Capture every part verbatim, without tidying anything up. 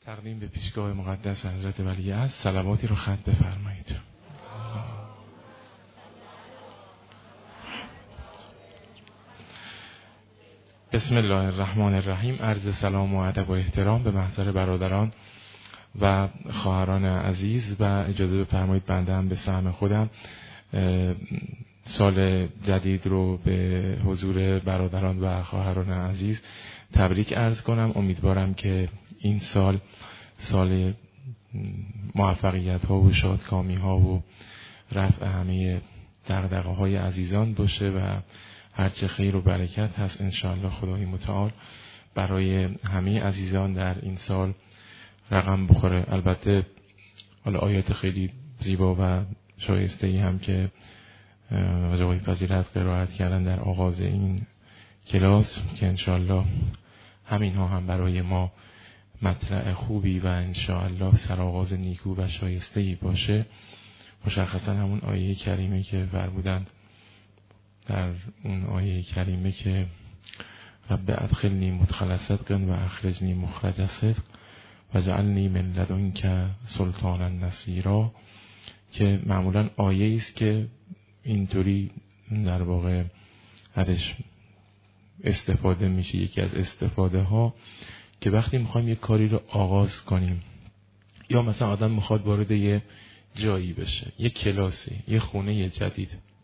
تقدیم به پیشگاه مقدس حضرت ولیعصر صلواتی رو ختم بفرمایید. بسم الله الرحمن الرحیم. عرض سلام و ادب و احترام به محضر برادران و خواهران عزیز و اجازه بفرمایید بنده هم به سهم خودم سال جدید رو به حضور برادران و خواهران عزیز تبریک عرض کنم. امیدوارم که این سال سال موفقیت ها و شادکامی ها و رفع همه دغدغه های عزیزان باشه و هرچه خیر و برکت هست انشاءالله خدای متعال برای همه عزیزان در این سال رقم بخوره. البته حالا آیات خیلی زیبا و شایسته ای هم که آقای فضیلت قرائت کردن در آغاز این کلاس که انشاءالله همین ها هم برای ما مطلع خوبی و انشاءالله سرآغاز نیکو و شایسته ای باشه. مشخصا همون آیه کریمه که فرمودند در اون آیه کریمه که رب ادخلنی مدخل صدق و اخرجنی مخرج صدق و جعلنی من لدنک سلطانا نصیرا، که معمولا آیه است که اینطوری در واقع ازش استفاده میشه. یکی از استفاده ها که وقتی میخوایم یک کاری رو آغاز کنیم یا مثلا آدم میخواد وارد یه جایی بشه، یه کلاسی، یه خونه جدید،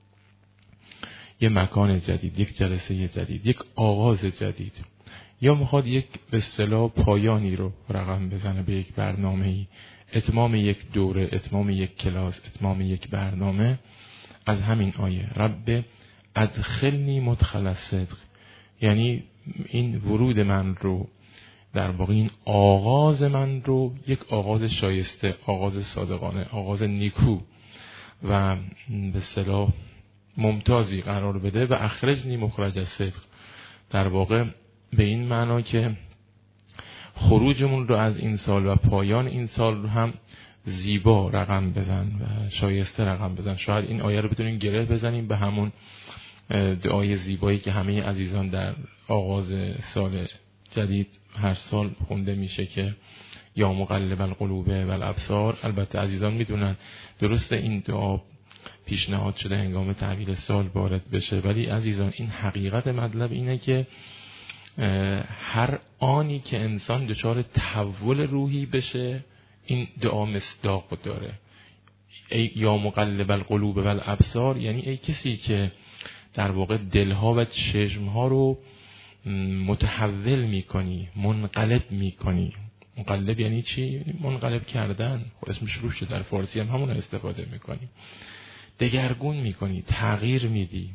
یه مکان جدید، یک جلسه جدید، یک آغاز جدید، یا میخواد یک به اصطلاح پایانی رو رقم بزنه به یک برنامه‌ای، اتمام یک دوره، اتمام یک کلاس، اتمام یک برنامه، از همین آیه رب ادخلنی مدخل صدق، یعنی این ورود من رو در واقع این آغاز من رو یک آغاز شایسته، آغاز صادقانه، آغاز نیکو و به اصطلاح ممتازی قرار بده و اخرجنی مخرج صدق، در واقع به این معنا که خروجمون رو از این سال و پایان این سال رو هم زیبا رقم بزن و شایسته رقم بزن. شاید این آیه رو بتونیم گره بزنیم به همون دعای زیبایی که همه عزیزان در آغاز سال جدید هر سال خونده میشه که یا مقلب القلوب و الابصار. البته عزیزان میدونن درسته این دعا پیشنهاد شده هنگام تحویل سال وارد بشه، ولی عزیزان این حقیقت مطلب اینه که هر آنی که انسان دچار تحول روحی بشه این دعا مصداق داره. ای یا مقلب القلوب و الابصار، یعنی ای کسی که در واقع دلها و چشمها رو متحول میکنی، منقلب میکنی. منقلب یعنی چی؟ منقلب کردن، اسمش روش شده، در فارسی هم همون استفاده میکنی. دگرگون میکنی، تغییر میدی.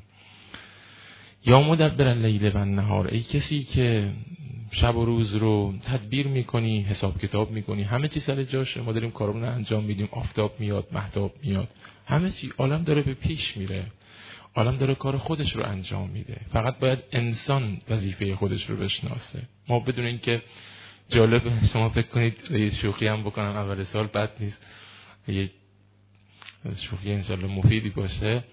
یا مدبر اللیل و النهار، ای کسی که شب و روز رو تدبیر میکنی، حساب کتاب میکنی، همه چی سر جاشه، ما داریم کارمون رو انجام میدیم، آفتاب میاد، مهتاب میاد، همه چی، عالم داره به پیش میره، عالم داره کار خودش رو انجام میده. فقط باید انسان وظیفه خودش رو بشناسه. ما بدون این که جالب شما فکر کنید یه شوخی هم بکنم اول سال، بد نیست، یه شوخی انشالله مفیدی باشه.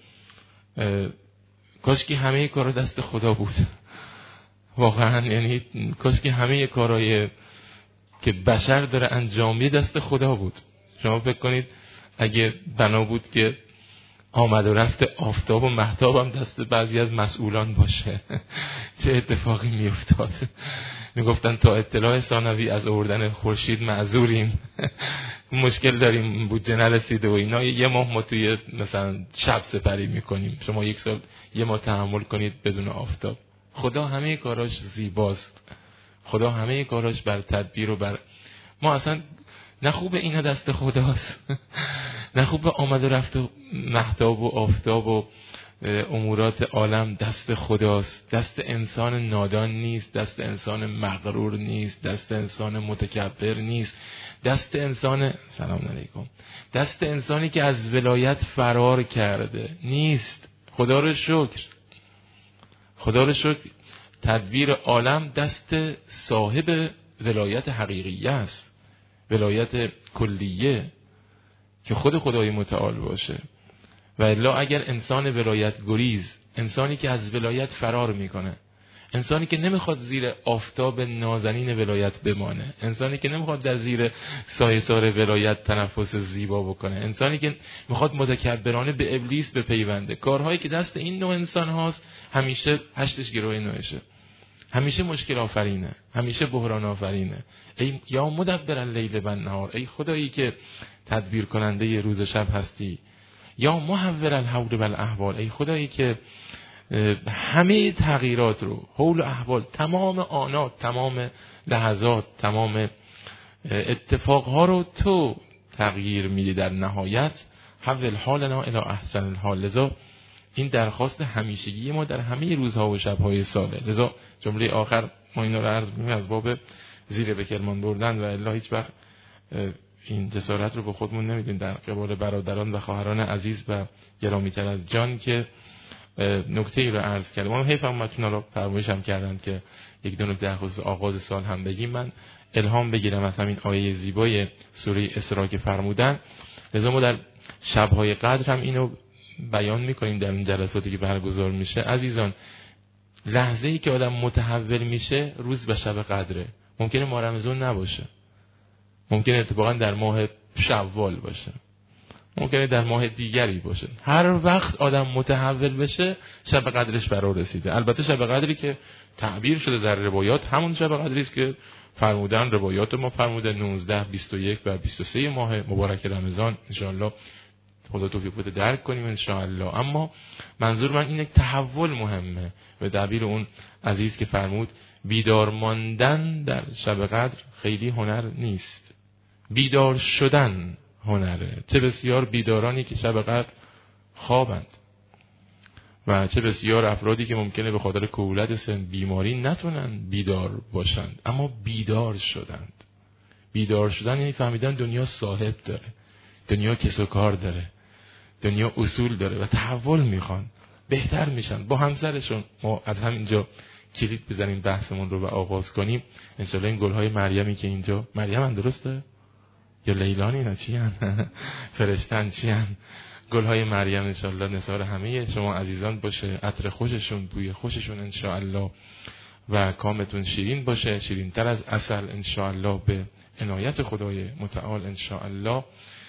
کاش که همه کارا دست خدا بود واقعا، یعنی کاش که همه کارهای که بشر داره انجام میده دست خدا بود. شما فکر کنید اگه بنا بود که آمد و رفت آفتاب و مهتاب هم دست بعضی از مسئولان باشه چه اتفاقی میافتاد؟ میگفتن تا اطلاع ثانوی از آوردن خورشید معذوریم مشکل داریم، بودجه نرسیده و اینا، یه ماه ما توی مثلا شب سپری میکنیم، شما یک سال یه ماه تحمل کنید بدون آفتاب. خدا همه کاراش زیباست، خدا همه کاراش بر تدبیر و بر ما اصلا نه خوب اینا دست خداست نه خوب آمد و رفت و مهتاب و آفتاب و امورات عالم دست خداست. دست انسان نادان نیست، دست انسان مغرور نیست، دست انسان متکبر نیست، دست انسان سلام علیکم دست انسانی که از ولایت فرار کرده نیست. خدا رو شکر، خدا رو شکر تدبیر عالم دست صاحب ولایت حقیقیه است، ولایت کلیه که خود خدای متعال باشه. و الا اگر انسان ولایت گریز، انسانی که از ولایت فرار میکنه، انسانی که نمیخواد زیر آفتاب نازنین ولایت بمانه، انسانی که نمیخواد در زیر سایه سار ولایت تنفس زیبا بکنه، انسانی که میخواد متکبرانه به ابلیس بپیونده. کارهایی که دست این نوع انسان هاست همیشه هشتش گروه نوعشه، همیشه مشکل آفرینه، همیشه بحران آفرینه. ای یا مدبر اللیل و النهار، ای خدایی که تدبیر کننده روز شب هستی، یا محول الحول و الاحوال، ای خدایی که همه تغییرات رو، حول و احوال، تمام آنات، تمام لحظات، تمام اتفاقها رو تو تغییر میدی در نهایت. حول حالنا الی احسن الحال. لذا این درخواست همیشگی ما در همه روزها و شبهای ساله. لذا جمله آخر ما اینو رو عرض می‌کنیم از باب زیر به کرمان بردن و الا هیچ وقت این جسارت رو به خودمون نمیدیم در قبال برادران و خواهران عزیز و گرامی‌تر از جان که نکته ای رو عرض کردم. من حیفم متون رو فرمایش هم کردن که یک دو نکته در خصوص آغاز سال هم بگیم. من الهام بگیرم از همین آیه زیبای سوره اسراء که فرمودن. لذا ما در شب‌های قدر هم اینو بیان می‌کنیم در این جلساتی که برگزار میشه. عزیزان، لحظه‌ای که آدم متحول میشه روز به شب قدره. ممکنه ماه رمضان نباشه، ممکنه اتفاقا در ماه شوال باشه، ممکنه در ماه دیگری باشه. هر وقت آدم متحول بشه شب قدرش برا رسیده. البته شب قدری که تعبیر شده در روایات همون شب قدری است که فرمودن روایات ما فرموده نوزده، بیست و یک و بیست و سه ماه مبارک رمضان. انشاءالله خدا توفیق بده درک کنیم انشاءالله. اما منظور من اینه تحول مهمه. به تعبیر اون عزیز که فرمود بیدار ماندن در شب قدر خیلی هنر نیست، بیدار شدن هنره. چه بسیار بیدارانی که شب قدر خوابند و چه بسیار افرادی که ممکنه به خاطر کهولت سن بیماری نتونن بیدار باشند اما بیدار شدند. بیدار شدن یعنی فهمیدن دنیا صاحب داره، دنیا کس و کار داره، دنیا اصول داره و تحول میخوان، بهتر میشن. با همسرشون ما از همینجا کلید بزنیم بحثمون رو و آغاز کنیم. انشالله این گلهای مریمی که اینجا، مریم هم درسته؟ یا لیلان اینا چی هن؟ فرشتن چی هن؟ گلهای مریم انشالله نثار همه شما عزیزان باشه، عطر خوششون، بوی خوششون انشالله و کامتون شیرین باشه، شیرین تر از عسل انشالله به عنایت خدای متعال انشالله.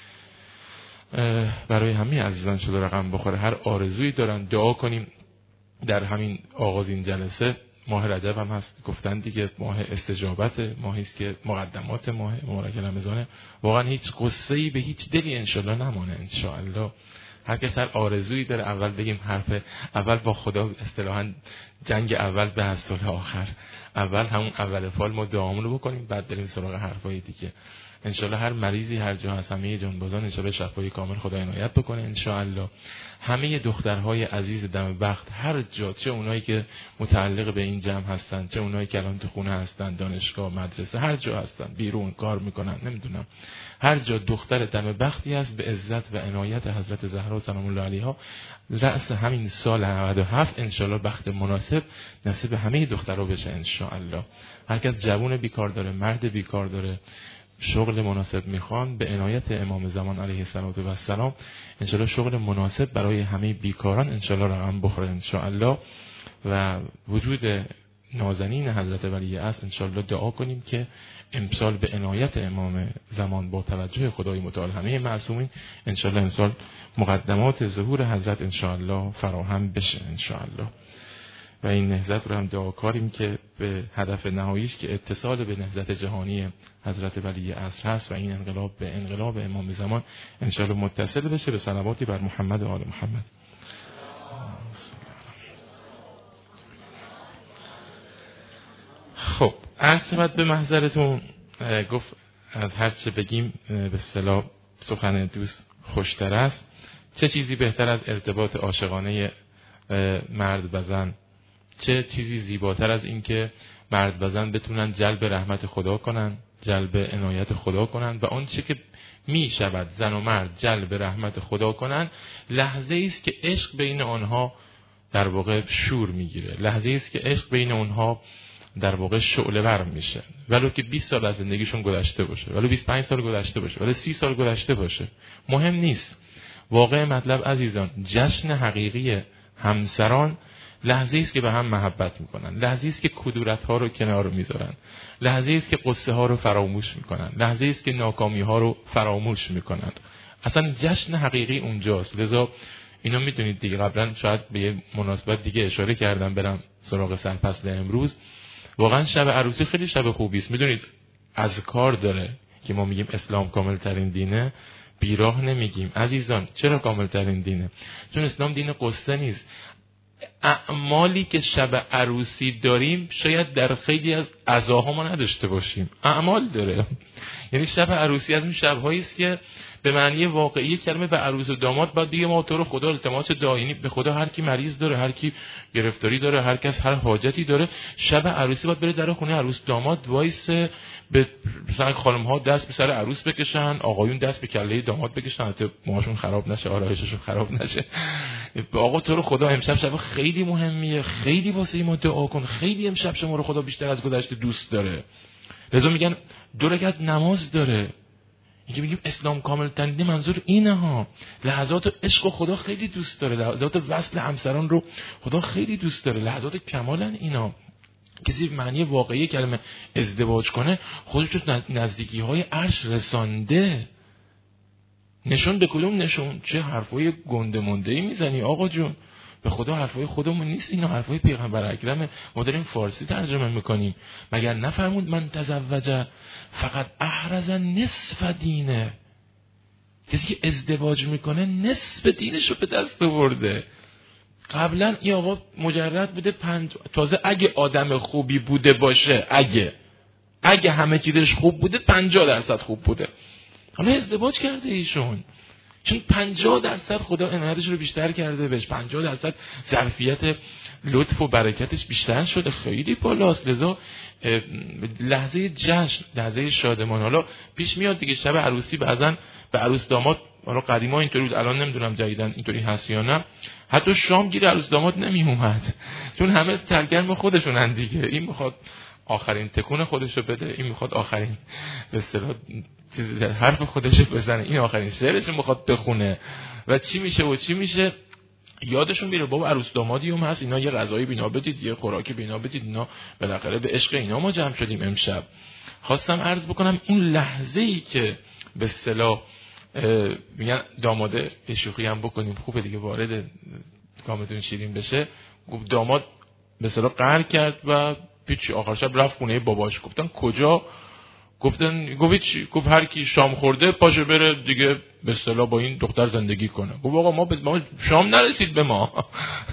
برای همه عزیزان شده رقم بخوره. هر آرزویی دارن دعا کنیم. در همین آغاز این جلسه ماه رجب هم هست، گفتن دیگه ماه استجابت، ماهی است که مقدمات ماه مبارک رمضان. واقعا هیچ قصه‌ای به هیچ دلی انشالله نمانه انشالله. هر کس هر آرزویی داره اول بگیم حرف اول با خدا، اصطلاحاً جنگ اول به حصول آخر. اول همون اول فال ما دعامون رو بکنیم، بعد بریم سراغ حرفای دیگه. انشالله هر مریضی هر جا هست، همه جانبازان انشالله شفای کامل خدا عنایت بکنه انشالله. همه دخترهای عزیز دم بخت هر جا، چه اونایی که متعلق به این جمع هستن، چه اونایی که الان تو خونه هستن، دانشگاه، مدرسه، هر جا هستن، بیرون کار میکنن، نمیدونم، هر جا دختر دم بختی هست به عزت و عنایت حضرت زهرا سلام الله علیها، رأس همین سال نود و هفت انشالله بخت مناسب نصیب همه دخترها بشه انشالله. هر کس جوون بیکار داره، مرد بیکار داره، شغل مناسب میخوان، به عنایت امام زمان علیه السلام انشالله شغل مناسب برای همه بیکاران انشالله رقم بخوره انشالله. و وجود نازنین حضرت ولی عصر انشالله دعا کنیم که امسال به عنایت امام زمان با توجه خدای متعال همه معصومین انشالله امسال مقدمات ظهور حضرت انشالله فراهم بشه انشالله. و این نهضت رو هم دعا کاریم که به هدف نهاییش که اتصال به نهضت جهانی حضرت ولی عصر هست و این انقلاب به انقلاب امام زمان انشالله متصل بشه. به صلواتی بر محمد و آل محمد. خب عرض شود به محضرتون، گفت از هر چه بگیم به اصطلاح سخن دوست خوشتر است. چه چیزی بهتر از ارتباط عاشقانه مرد و زن؟ چه چیزی زیباتر از این که مرد و زن بتونن جلب رحمت خدا کنن، جلب عنایت خدا کنن و اون چه که می شود زن و مرد جلب رحمت خدا کنن، لحظه است که عشق بین آنها در واقع شور میگیره، لحظه است که عشق بین آنها در واقع شعله ور میشه. ولو که بیست سال از زندگیشون گذشته باشه، ولو بیست و پنج سال گذشته باشه، ولو سی سال گذشته باشه، مهم نیست. واقع مطلب عزیزان، جشن حقیقی همسران لحظه‌ای است که به هم محبت میکنن، لحظه‌ای است که کدورت‌ها رو کنار میذارن، لحظه‌ای است که قصه ها رو فراموش میکنن، لحظه‌ای است که ناکامی ها رو فراموش میکنن. اصلا جشن حقیقی اونجاست. لذا اینا میدونید دیگه، قبلا شاید به یه مناسبت دیگه اشاره کردم، برم سراغ سرفصل امروز. واقعا شب عروسی خیلی شب خوبی است. میدونید اذکار داره که ما میگیم اسلام کامل ترین دینه، بیراه نمیگیم عزیزان. چرا کامل ترین دینه؟ چون اسلام دین قصه نیست. اعمالی که شب عروسی داریم شاید در خیلی از عزاها ما نداشته باشیم. اعمال داره. یعنی شب عروسی از اون شب‌هایی است که به معنی واقعی کلمه به عروس و داماد باید بگه ما تو رو خدا التماس دائمی به خدا، هر کی مریض داره، هر کی گرفتاری داره، هر کس هر حاجتی داره، شب عروسی باید بره در خونه عروس داماد وایس، به مثلا خانم ها دست به سر عروس بکشن، آقایون دست به کله داماد بکشن، حتی موهاشون خراب نشه، آرایششون خراب نشه. آقا تو رو خدا امشب شب خیلی مهمیه، خیلی واسه ما دعا کن، خیلی امشب شما رو خدا بیشتر از گذشته دوست داره. لذا میگن دو رکعت نماز داره. اینکه میگیم اسلام کامل ترین منظور اینه ها، لحظات عشق و خدا خیلی دوست داره، لحظات وصل همسران رو خدا خیلی دوست داره، لحظات کمالن اینا. کسی معنی واقعی کلمه ازدواج کنه خودش رو نزدیکی های عرش رسانده. نشون به کلوم نشون. چه حرفای گنده منده‌ای میزنی آقا جون؟ به خدا حرفای خودمون نیست، اینا حرفای پیغمبر اکرمه. ما داریم فارسی ترجمه میکنیم. مگر نفرمود من تزوج فقط احرز نصف دینه؟ کسی که ازدواج میکنه نصف دینش رو به دست آورده. قبلا این آقا مجرد بوده پنج، تازه اگه آدم خوبی بوده باشه، اگه اگه همه چیزش خوب بوده پنجاه درصد خوب بوده. حالا ازدواج کرده ایشون، چون پنجاه درصد خدا عنایتش رو بیشتر کرده بهش، پنجاه درصد ظرفیت لطف و برکتش بیشتر شده، خیلی بالاست. لذا لحظه جشن، لحظه شادمان. حالا پیش میاد دیگه شب عروسی بعضن به عروس داماد، حالا قدیما اینطوری بود، الان نمیدونم جدیدن اینطوری هست یا نه، حتی شام گیر عروس داماد نمی اومد، چون همه سرگرم خودشونن دیگه. این میخواد آخرین تکون خودشو بده، این میخواد آخرین به اصطلاح حرف خودشو بزنه، این آخرین شعرشو میخواد بخونه و چی میشه و چی میشه یادشون میره بابا عروس دامادی هم هست، اینا یه غذایی بینا بدید، یه خوراکی بینا بدید، اینا بالاخره به عشق اینا ما جمع شدیم امشب. خواستم عرض بکنم اون لحظه‌ای که به اصطلاح میگن داماده شوخی هم بکنیم خوبه دیگه، وارد کامتون شیرین بشه، داماد به اصطلاح قهر کرد و پیچ آخر شب رفت خونه باباش. گفتن کجا؟ گفتن گفت چی؟ گفت هر کی شام خورده پاشه بره دیگه به اصطلاح با این دختر زندگی کنه. گفت آقا ما, ما شام نرسید به ما.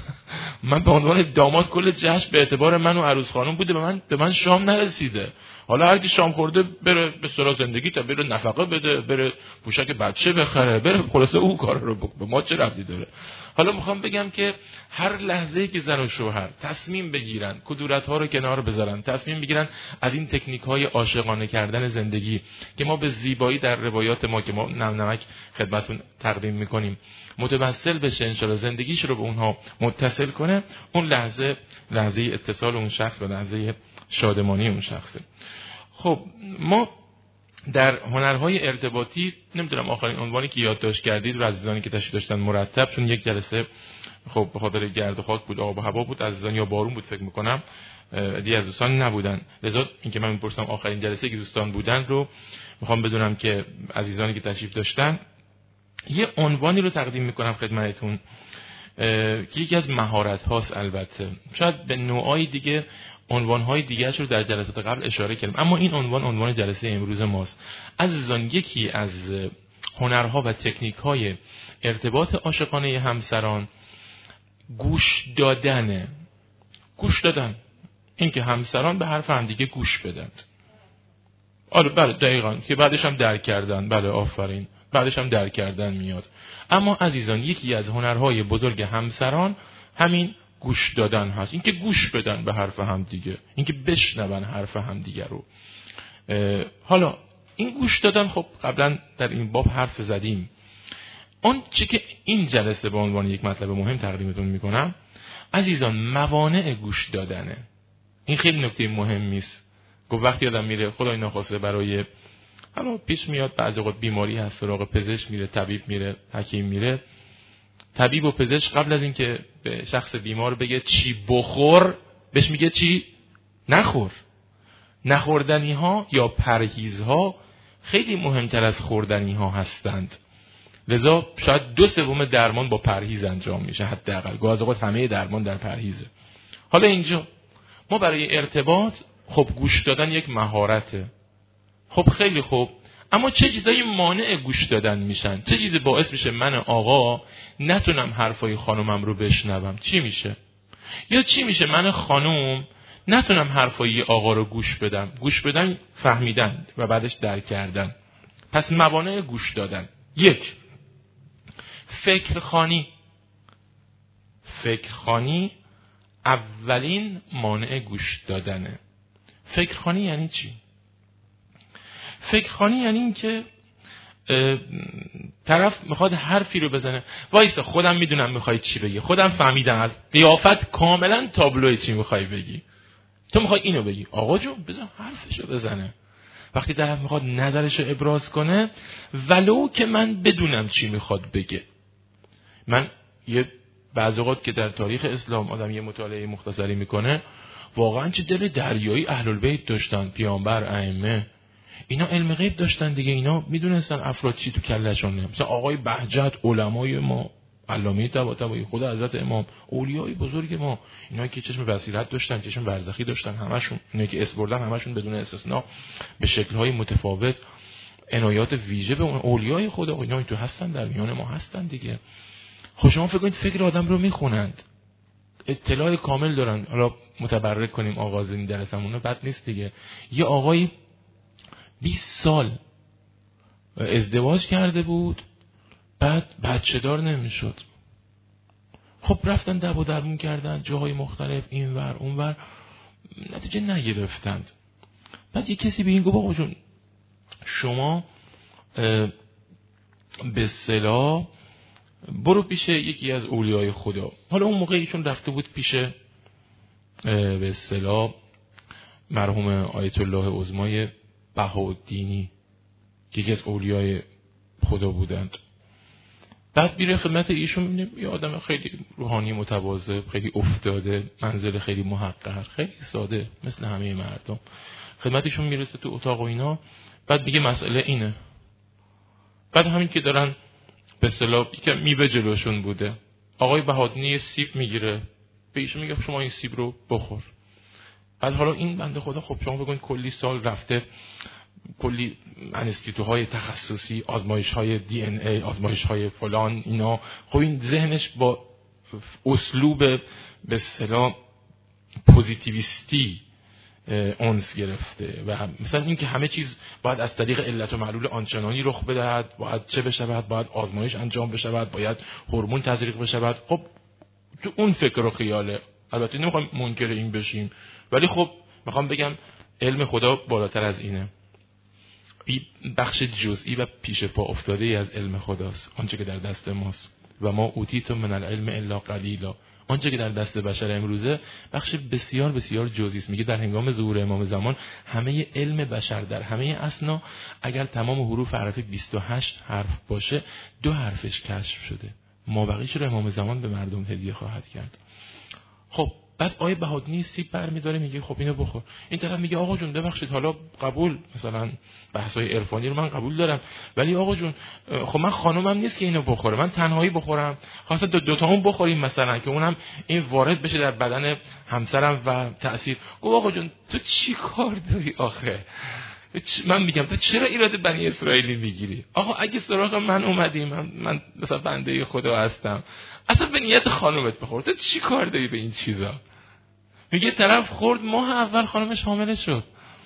من به عنوان داماد کل جشن به اعتبار من و عروس خانم بوده، به من به من شام نرسیده. حالا هر کی شام خورده بره به اصطلاح زندگی تا بره نفقه بده، بره پوشک بچه بخره، بره خلاصه او کار رو بکنه، به ما چه ربطی داره؟ حالا میخوام بگم که هر لحظه‌ای که زن و شوهر تصمیم بگیرن کدورت‌ها رو کنار بذارن، تصمیم بگیرن از این تکنیک‌های عاشقانه کردن زندگی که ما به زیبایی در روایات ما که ما نم نمک خدمتتون تقدیم می‌کنیم متوسل بشه، انشالله زندگیش رو به اونها متصل کنه، اون لحظه لحظه اتصال اون شخص و لحظه شادمانی اون شخصه. خب ما در هنرهای ارتباطی نمیدونم آخرین عنوانی که یادداشت کردید و عزیزانی که تشریف داشتن مرتب، چون یک جلسه خب به خاطر گرد و خاک بود، آب و هوا بود عزیزان، یا بارون بود فکر میکنم، دیگه از دوستان نبودن. لذا اینکه من میپرسم آخرین جلسه که دوستان بودن رو میخوام بدونم که عزیزانی که تشریف داشتن یه عنوانی رو تقدیم میکنم خدمتتون که یکی از مهارت هاست. البته شاید به نوعای دیگه عنوان‌های دیگه‌اش رو در جلسات قبل اشاره کردم، اما این عنوان عنوان جلسه امروز ماست. عزیزان یکی از هنرها و تکنیک‌های ارتباط عاشقانه همسران گوش دادنه. گوش دادن، اینکه همسران به حرف هم دیگه گوش بدن. آره بله دقیقاً، که بعدش هم درک کردن. بله آفرین، بعدش هم درک کردن میاد. اما عزیزان یکی از هنرهای بزرگ همسران همین گوش دادن هست، اینکه گوش بدن به حرف هم دیگه، اینکه بشنون حرف هم دیگه رو. حالا این گوش دادن خب قبلا در این باب حرف زدیم. اون چی که این جلسه به عنوان یک مطلب مهم تقدیمتون میکنم عزیزان موانع گوش دادنه. این خیلی نکته مهمی است. گفت وقتی آدم میره خدای ناخواسته برای حالا پیش میاد بعضی وقت بیماری هست، سراغ پزشک میره، طبیب میره، حکیم میره، طبیب و پزشک قبل از اینکه به شخص بیمار بگه چی بخور، بهش میگه چی نخور. نخوردنی ها یا پرهیز ها خیلی مهمتر از خوردنی ها هستند. لذا شاید دو سوم درمان با پرهیز انجام میشه، حداقل گاز اوقات همه درمان در پرهیزه. حالا اینجا ما برای ارتباط، خب گوش دادن یک مهارته، خب خیلی خوب، اما چه چیزایی مانع گوش دادن میشن؟ چه چیزی باعث میشه من آقا نتونم حرفای خانومم رو بشنوم؟ چی میشه؟ یا چی میشه من خانوم نتونم حرفای آقا رو گوش بدم؟ گوش بدن فهمیدن و بعدش درک کردن. پس موانع گوش دادن: یک، فکرخوانی. فکرخوانی اولین مانع گوش دادنه. فکرخوانی یعنی چی؟ فکرخوانی یعنی این که طرف میخواد حرفی رو بزنه، وایسا خودم میدونم میخوای چی بگی، خودم فهمیدم، از قیافت کاملا تابلوی چی میخوای بگی، تو میخوای اینو بگی، آقا جون بزن حرفشو بزنه. وقتی طرف میخواد نظرشو ابراز کنه، ولو که من بدونم چی میخواد بگه. من یه بعضی اوقات که در تاریخ اسلام آدم یه مطالعه مختصری میکنه، واقعا چه دل دریایی اهل البیت داشتن، پیامبر، ائمه، اینا علم غیب داشتن دیگه، اینا میدونستن افراد چی تو کلهشونه. مثلا آقای بهجت، علمای ما، علامه طباطبایی، خود حضرت امام، اولیای بزرگ ما، اینا که چشم بصیرت داشتن، چشم برزخی داشتن، همشون اینا که اسم بردن همشون بدون استثناء به شکل‌های متفاوت عنایات ویژه به اون اولیای خدا، اینا تو هستن، در میان ما هستن دیگه. خب شما فکر کنید فکر آدم رو میخونند، اطلاع کامل دارن. حالا متبرک کنیم آغاز این درسمون، بد نیست دیگه. یه آقایی بیست سال ازدواج کرده بود، بعد بچه دار نمیشد. خب رفتن دب و درمون کردن جاهای مختلف، این ور اون ور، نتیجه نگرفتند. بعد یه کسی به این گفت آقا جون شما به اصطلاح برو پیش یکی از اولیای خدا. حالا اون موقع ایشون رفته بود پیش به اصطلاح مرحوم آیت الله عظمای بهاءالدینی که یکی از اولیای خدا بودند. بعد میره خدمت ایشون، میبینه یه آدم خیلی روحانی متواضع، خیلی افتاده، منزل خیلی محقق، خیلی ساده مثل همه مردم. خدمتشون میرسه تو اتاق و اینا، بعد میگه مسئله اینه. بعد همین که دارن به اصطلاح یکم میوه جلوشون بوده، آقای بهاءالدینی سیب میگیره، به ایشون میگه شما این سیب رو بخور. بعد حالا این بنده خدا، خب شما بگوین کلی سال رفته کلی انستیتوهای تخصصی، آزمایش‌های دی ان ای، آزمایش‌های فلان اینا، خب این ذهنش با اسلوب به اصطلاح پوزیتیویستی اونس گرفته و مثلا این که همه چیز باید از طریق علت و معلول آنچنانی رخ بدهد، باید چه بشود، باید آزمایش انجام بشود، باید هورمون تزریق بشود. خب تو اون فکر و خیاله. البته نمیخوام منکر این بشیم، ولی خب میخوام بگم علم خدا بالاتر از اینه. این بخش جزئی و پیش پا افتاده ای از علم خداست، آنچه که در دست ماست. و ما اوتیتم من العلم الا قلیلا. آنچه که در دست بشر امروزه بخش بسیار بسیار جزئی است. میگه در هنگام ظهور امام زمان همه علم بشر در همه اسنا اگر تمام حروف حرف بیست و هشت حرف باشه، دو حرفش کشف شده، ما بقیش رو امام زمان به مردم هدیه خواهد کرد. خب بعد آیه بهاءالدینی سیب برمی‌داره میگه خب اینو بخور. این طرف میگه آقا جون ببخشید، حالا قبول، مثلا بحث‌های عرفانی رو من قبول دارم، ولی آقا جون خب من خانومم نیست که اینو بخوره، من تنهایی بخورم، خاصه دو, دو تامون بخوریم مثلا که اونم این وارد بشه در بدن همسرم و تأثیر. گفت آقا جون تو چی کار داری آخه؟ من میگم تو چرا ایراد بنی اسرائیلی میگیری؟ آقا اگه سراغ من اومدی، من, من مثلا بنده خدا هستم، اصلا به نیت خانومت بخور، تو چی کار داری به این چیزا؟ میگه طرف خورد، ماه اول خانمش حامله شد،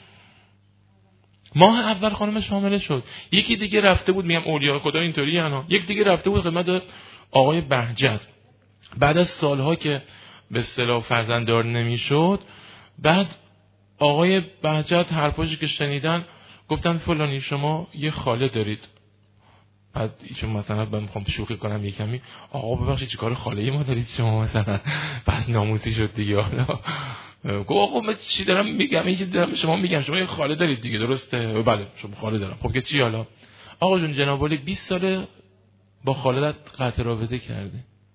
ماه اول خانمش حامله شد. یکی دیگه رفته بود، میگم اولیاء خدا اینطوری انا، یک دیگه رفته بود خدمت آقای بهجت بعد از سالها که به اصطلاح فرزنددار نمیشد. بعد آقای بهجت حرفاشو که شنیدن گفتن فلانی شما یه خاله دارید. بعد ایشون مثلا من میخوام شوخی کنم یه کمی، آقا ببخشید چیکار خاله ما دارید شما مثلا؟ بس ناموسی شد دیگه. حالا گفت آقا من چی دارم میگم، این چیزی دارم شما میگم، شما یه خاله دارید دیگه، درسته؟ بله شما خاله دارم. خب که چی حالا؟ آقا جون جناب علی بیست ساله با خالت قطع رابطه کرده،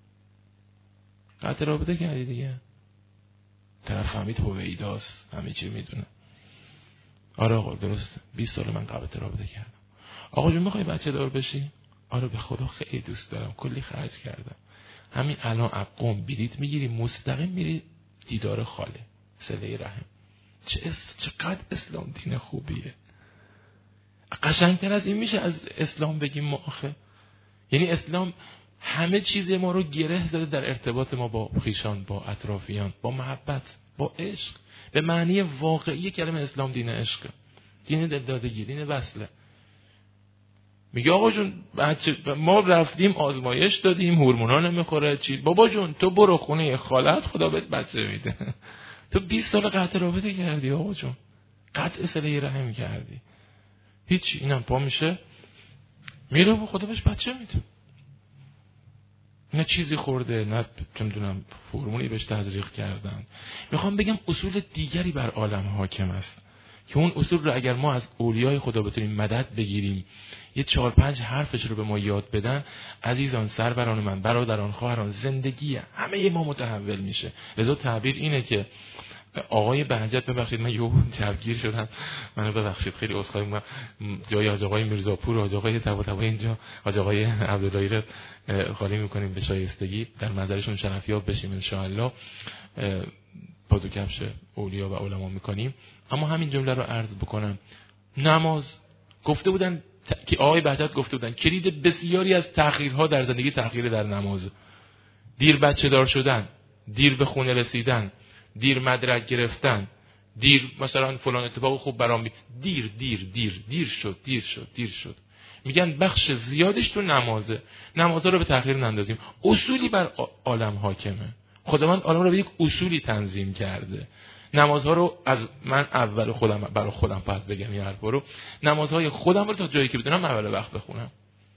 قطع رابطه کردی دیگه. طرف فهمید هویداست، همه چی میدونه. آره آقا درسته، بیست سال من قطع رابطه کردم. آقا جون میخوای بچه دار بشی؟ آره به خدا خیلی دوست دارم، کلی خرج کردم. همین الان اقوم بلیط میگیری مستقیم میری دیدار خاله، صله رحم. چه اس... چقدر اسلام دین خوبیه. قشنگتر از این میشه از اسلام بگیم ما آخه؟ یعنی اسلام همه چیز ما رو گره زده در ارتباط ما با خویشان، با اطرافیان، با محبت، با عشق. به معنی واقعی کلمه اسلام دین عشق، دین دلدادگی، دین وصله. میگه آقا جون بچه ما رفتیم آزمایش دادیم، هورمونا نمیخوره چی. بابا جون تو برو خونه خالت، خدا بهت بچه میده. تو بیست سال قطع رابطه کردی آقا جون، قطع صله رحم کردی، هیچ. اینم پا میشه میره و خدا بهش بچه میده. نه چیزی خورده، نه چه میدونم هورمونی بهش تزریق کردن. میخوام بگم اصول دیگری بر عالم حاکم است که اون اصول رو اگر ما از اولیای خدا بتونیم مدد بگیریم، یه چهار پنج حرفش رو به ما یاد بدن، عزیزان، سروران من، برادران، خواهران، زندگی همه ما متحول میشه. لذا تعبیر اینه که آقای بهجت، ببخشید من یهو جوگیر شدم، منو ببخشید، خیلی عذرخواهی میکنم، جای حاج آقای میرزاپور، حاج آقای طباطبایی اینجا، حاج آقای عبداللهی رو خالی میکنیم به شایستگی، در منظرشون شرفیاب بشیم ان شاء الله، پادو کفش اولیا و علما میکنیم. اما همین جمله رو عرض بکنم، نماز گفته بودن که آقای بهجت گفته بودن کلید بسیاری از تأخیرها در زندگی تأخیر در نماز. دیر بچه دار شدن، دیر به خونه رسیدن، دیر مدرک گرفتن، دیر مثلا فلان اتفاق خوب برام بی... دیر دیر دیر دیر شد دیر شد دیر شد. میگن بخش زیادش تو نمازه. نمازها رو به تأخیر نندازیم. اصولی بر عالم حاکمه. خداوند عالم رو به یک اصولی تنظیم کرده. نمازها رو از من اول خودم برای خودم باید بگم این حرفا رو، نمازهای خودم رو تا جایی که بتونم اول وقت بخونم،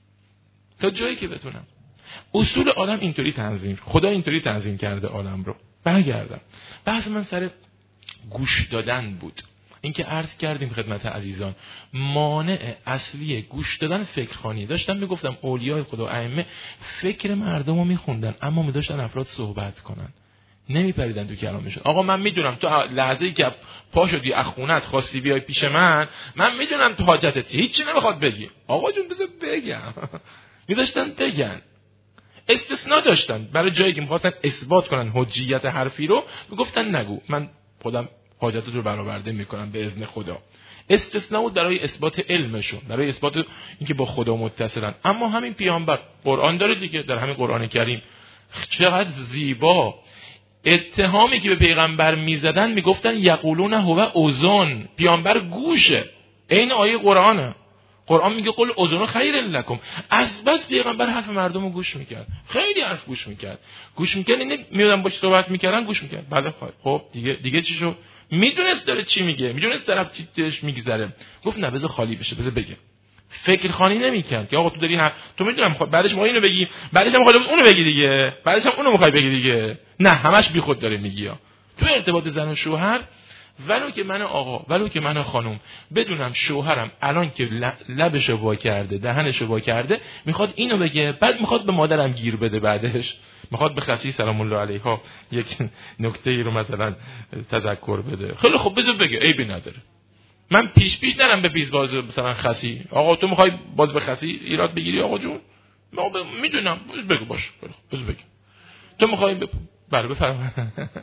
تا جایی که بتونم. اصول عالم اینطوری تنظیم، خدا اینطوری تنظیم کرده عالم رو. برگردم بحث من سر گوش دادن بود. این که عرض کردیم خدمت عزیزان، مانع اصلی گوش دادن فکرخوانی. داشتم میگفتم اولیای خدا ائمه فکر مردم رو میخوندن، اما میذاشتن افراد صحبت کنن، نمیپریدن تو کلامشون. آقا من میدونم تو لحظه‌ای که پا شدی از خونت خواستی بیای پیش من، من میدونم تو حاجتت چیه، هیچی نمیخواد بگی. آقا جون بذار بگم. میذاشتن بگن، استثناء داشتن برای جایی که می‌خواستن اثبات کنن حجیت حرفی رو، میگفتن نگو، من خودم حاجتت رو برآورده میکنم به اذن خدا. استثناء بود برای اثبات علمشون، برای اثبات اینکه با خدا متصلن. اما همین پیامبر قرآن داره دیگه، در همین قرآن کریم چقدر زیبا اتهامی که به پیغمبر میزدن، میگفتن یقولون هو اذن، پیامبر گوشه. این آیه قرآنه. قرآن میگه قل اذن خیر لکم. از بس پیغمبر حرف مردم رو گوش میکرد، خیلی حرف گوش میکرد گوش میکرد اینه میادن باش صحبت میکردن گوش میکرد. بله خب دیگه دیگه چی شو؟ میدونست داره چی میگه، میدونست طرف چی دلش میگذره، گفت نه بذار خالی بشه، بذار بگه. فکر خانی نمیکرد که آقا تو داری هم... تو میدونم خب بعدش ما اینو بگی، بعدش هم خودت اونو بگی دیگه، بعدش هم اونو میخوای بگی دیگه. نه همش بیخود داره میگی. تو ارتباط زن و شوهر، ولو که من آقا ولو که من خانم بدونم شوهرم الان که لبشو وا کرده، دهنشو وا کرده، میخواد اینو بگه، بعد میخواد به مادرم گیر بده، بعدش میخواد به خسی سلام الله علیها یک نکته ای رو مثلا تذکر بده. خیلی خب بذار بگه، عیبی نداره. من پیش پیش نرم به پیش باز مثلا خسی. آقا تو میخوای باز به خسی ایراد بگیری آقا جون؟ ما ب... میدونم بگو باش، بذار بگو. تو میخوای ب... بله بفرمایید.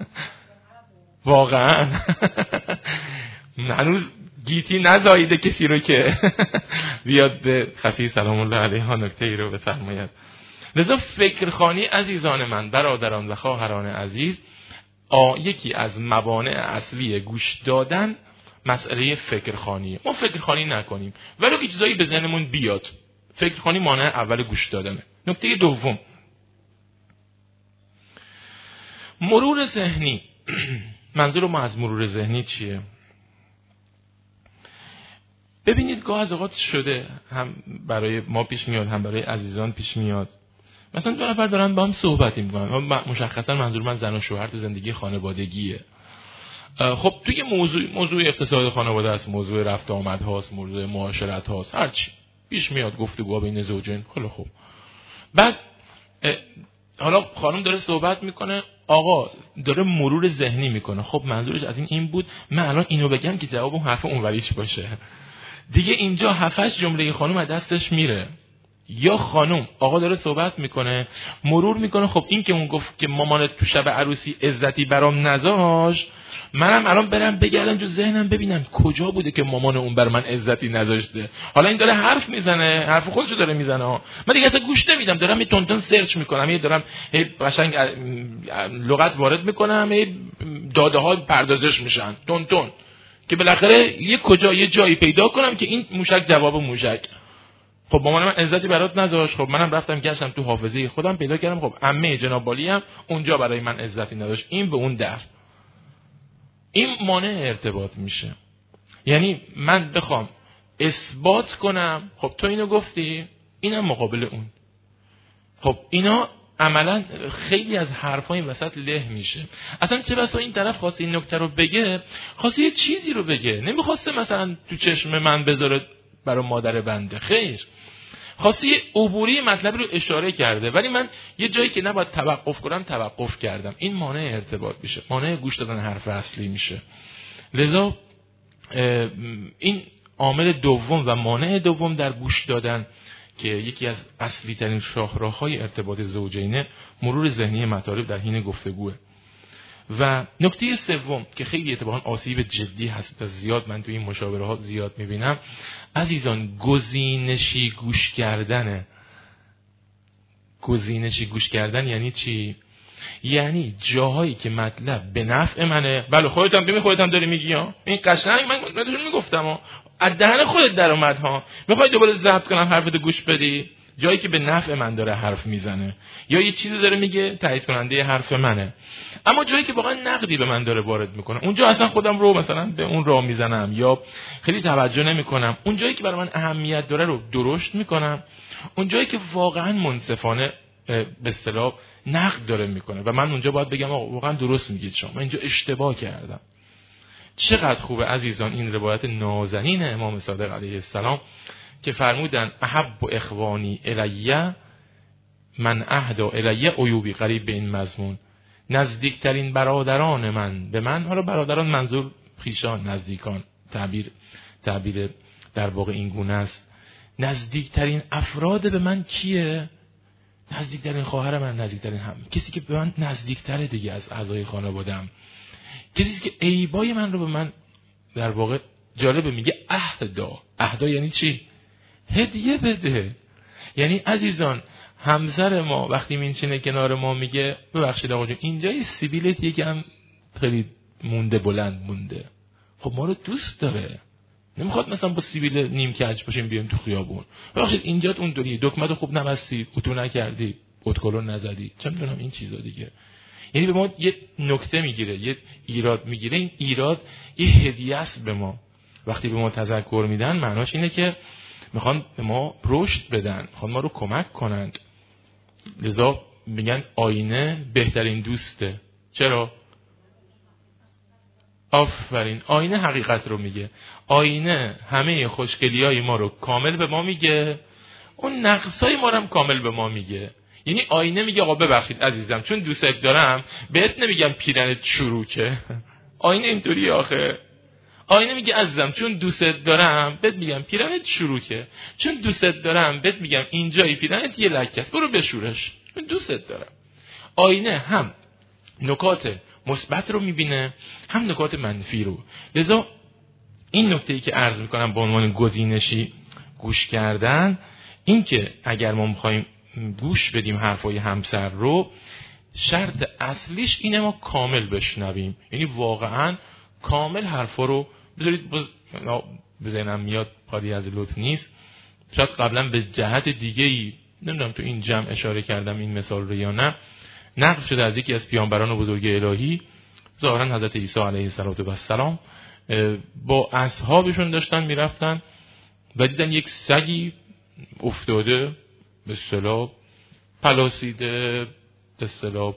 واقعا هنوز گیتی نزاییده کسی رو که بیاد به خفی سلام الله علیها نکته ای رو بفرماید. لذا فکرخوانی عزیزان من، برادران و خواهران عزیز، آ یکی از موانع اصلی گوش دادن مسئله فکرخوانی. ما فکرخوانی نکنیم ولی که چیزایی به ذهنمون بیاد. فکرخوانی مانع اول گوش دادنه. نکته دوم، مرور ذهنی. منظور ما از مرور ذهنی چیه؟ ببینید گاه از اوقات شده، هم برای ما پیش میاد هم برای عزیزان پیش میاد، مثلا دو نفر دارن با هم صحبت میکنن، مشخصا منظور من زن و شوهر تو زندگی خانوادگیه. خب توی موضوع موضوع اقتصاد خانواده است، موضوع رفت آمد هاست، موضوع معاشرت هاست، هر چی پیش میاد گفتگو بین زوجین. خیلی خوب. بعد حالا خانم داره صحبت میکنه، آقا داره مرور ذهنی میکنه. خب منظورش از این این بود من الان اینو بگم که جواب اون حرف اونوریش باشه. دیگه اینجا هفتش جمله خانم از دستش میره. یا خانم آقا داره صحبت میکنه، مرور میکنه، خب این که اون گفت که مامانت تو شب عروسی عزتی برام نذاشت، منم الان برم بگردم تو ذهنم ببینم کجا بوده که مامان اون بر من عزتی نذاشته. حالا این داره حرف میزنه، حرف خودشو داره میزنه ها، من دیگه اصلا گوش نمیدم، دارم یه تون تون سرچ میکنم، یه دارم قشنگ لغت وارد میکنم، یه داده ها پردازش میشن تون تون که بالاخره یه کجا یه جایی پیدا کنم که این موشک جواب موشک. خب مامان من عزتی برات نذاشت، خب منم رفتم گشتم تو حافظه خودم پیدا کردم، خب عمه جناب والی هم اونجا برای من عزتی نداشت، این به اون در. این مانع ارتباط میشه. یعنی من بخوام اثبات کنم، خب تو اینو گفتی، اینم مقابل اون. خب اینا عملا خیلی از حرفای این وسط له میشه. اصلا چه بسا این طرف خواسته این نکته رو بگه، خواسته یه چیزی رو بگه، نمیخواسته مثلا تو چشم من بذاره برای مادر بنده، خیر، خواسته یه عبوری مطلبی رو اشاره کرده، ولی من یه جایی که نباید توقف کنم توقف کردم. این مانع ارتباط میشه، مانع گوش دادن حرف اصلی میشه. لذا این عامل دوم و مانع دوم در گوش دادن که یکی از اصلی ترین شاهراه‌های ارتباط زوجینه، مرور ذهنی مطالب در حین گفتگوه. و نکته سوم که خیلی اتفاقا آسیب جدی هست و زیاد من توی این مشاوره ها زیاد میبینم، عزیزان گزینشی گوش کردنه. گزینشی گوش کردن یعنی چی؟ یعنی جاهایی که مطلب به نفع منه، بله خودت هم ببین خودت هم داری میگی ها، این قشنگ من بهتون میگفتم ها، از دهن خودت در اومد ها، میخوای دوباره ضبط کنم حرفتو گوش بدی؟ جایی که به نفع من داره حرف میزنه یا یه چیزی داره میگه تایید کننده حرف منه. اما جایی که واقعا نقدی به من داره وارد میکنه، اونجا اصلا خودم رو مثلا به اون راه میزنم یا خیلی توجه نمیکنم. اون جایی که برای من اهمیت داره رو درشت میکنم. اون جایی که واقعا منصفانه به اصطلاح نقد داره میکنه و من اونجا باید بگم آقا واقعا درست میگید شما، من اینجا اشتباه کردم. چقدر خوبه عزیزان این روایت نازنین امام صادق علیه السلام که فرمودن احب و اخوانی الیه من اهدا الیه عیوبی، قریب به این مضمون، نزدیکترین برادران من به من، حالا برادران منظور خیشان نزدیکان، تعبیر تعبیر در واقع این گونه است. نزدیکترین افراد به من کیه؟ نزدیکترین خواهر من، نزدیکترین هم کسی که به من نزدیکتره دیگه از اعضای خانواده‌ام، کسی که عیبای من رو به من در واقع جالبه میگه اهدا. اهدا یعنی چی؟ هدیه بده. یعنی عزیزان همسر ما وقتی میشینه کنار ما میگه ببخشید آقا جون اینجا یه سیبیلت یکم خیلی مونده، بلند مونده، خب ما رو دوست داره، نمیخواد مثلا با سیبیل نیم کج باشیم بیایم تو خیابون، ببخشید اینجات اون دوری دکمه خوب نبستی، اتو نکردی، اتکلون نزدی، چه میدونم این چیزا دیگه. یعنی به ما یه نکته میگیره، یه ایراد میگیره، این ایراد یه هدیه است به ما. وقتی به ما تذکر میدن معناش اینه که میخوان به ما رشد بدن، میخوان ما رو کمک کنند. لذا میگن آینه بهترین دوسته. چرا؟ آفرین، آینه حقیقت رو میگه. آینه همه خوشگلیای ما رو کامل به ما میگه، اون نقصای ما رو هم کامل به ما میگه. یعنی آینه میگه آقا ببخشید عزیزم چون دوستت دارم بهت نمیگم پیرنت چروکه. آینه اینطوری آخه. آینه میگه عزیزم چون دوستت دارم بهت میگم پیرنت چروکه، چون دوستت دارم بهت میگم اینجای پیرنت یه لکه است، برو بشورش، چون دوستت دارم. آینه هم نکات مثبت رو میبینه هم نکات منفی رو. لذا این نکته‌ای که عرض میکنم به عنوان گزینشی گوش کردن، این که اگر ما میخوایم گوش بدیم حرفای همسر رو، شرط اصلیش اینه ما کامل بشنویم. یعنی واقعا کامل حرفا رو بذارید بز... بزنم میاد قالی از لطف نیست، شاید قبلا به جهت دیگه‌ای نمیدونم تو این جمع اشاره کردم این مثال رو یا نه، نقل شده از یکی از پیامبران بزرگ الهی، ظاهرا حضرت عیسی علیه السلام، با اصحابشون داشتن میرفتن و دیدن یک سگی افتاده به اصطلاح پلاسیده، به اصطلاح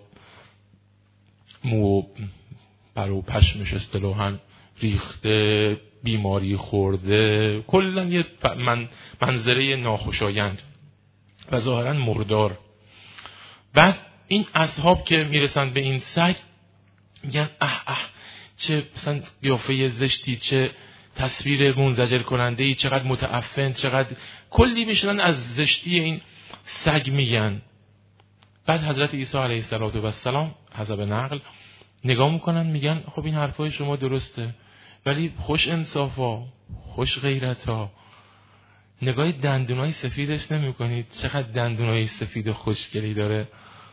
مو پر و پشمش اصطلاحاً ریخته، بیماری خورده، کلا یه من منظره ناخوشایند و ظاهراً مردار. بعد این اصحاب که میرسن به این سگ میگن اه اه چه مثلا قیافه زشتی، چه تصویر منزجر کننده ای، چقدر متعفن، چقدر کلی میشنن از زشتی این سگ میگن. بعد حضرت عیسی علیه السلام حسب نقل نگاه میکنن میگن خب این حرفای شما درسته، ولی خوش انصافا، خوش غیرتا، نگاه دندونای سفیدش نمی کنید؟ چقدر دندونای سفید و خوشگلی داره.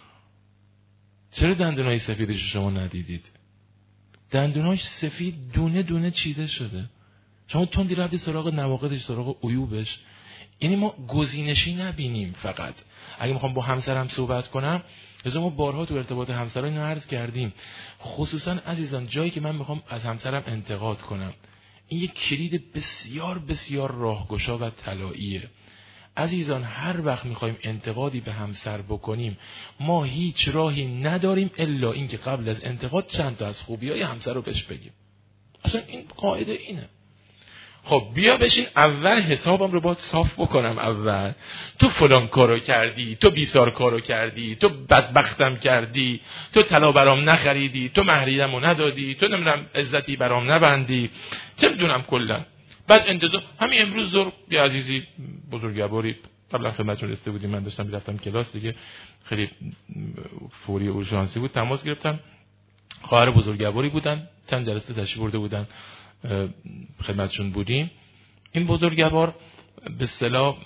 چرا دندونای سفیدش شما ندیدید؟ دندوناش سفید دونه دونه چیده شده. شما تندی رفتی سراغ نواقدش، سراغ عیوبش. یعنی ما گزینشی نبینیم. فقط اگه میخوام با همسرم صحبت کنم، از ما بارها تو ارتباط همسران اینو عرض کردیم، خصوصا عزیزان جایی که من میخوام از همسرم انتقاد کنم، این یک کلید بسیار بسیار راهگشا و طلاییه. عزیزان هر وقت میخوایم انتقادی به همسر بکنیم، ما هیچ راهی نداریم الا اینکه قبل از انتقاد چند تا از خوبیای همسر رو بهش بگیم. اصلا این قاعده اینه. خب بیا بشین اول حسابم رو باید صاف بکنم. اول تو فلان کارو کردی، تو بیسار کارو کردی، تو بدبختم کردی، تو طلا برام نخریدی، تو مهریه‌مو ندادی، تو نمیدونم عزتی برام نبندی، چه میدونم کلا. بعد انتظار همین امروز زور بیا عزیزی بزرگواری قبلا خدمتتون رسیده بودیم، من داشتم میرفتم کلاس دیگه، خیلی فوری اورژانسی بود، تماس گرفتم. خواهر بزرگواری بودن، چند جلسه تشریف برده بودن، خدمتشون بودیم. این بزرگوار به اصطلاح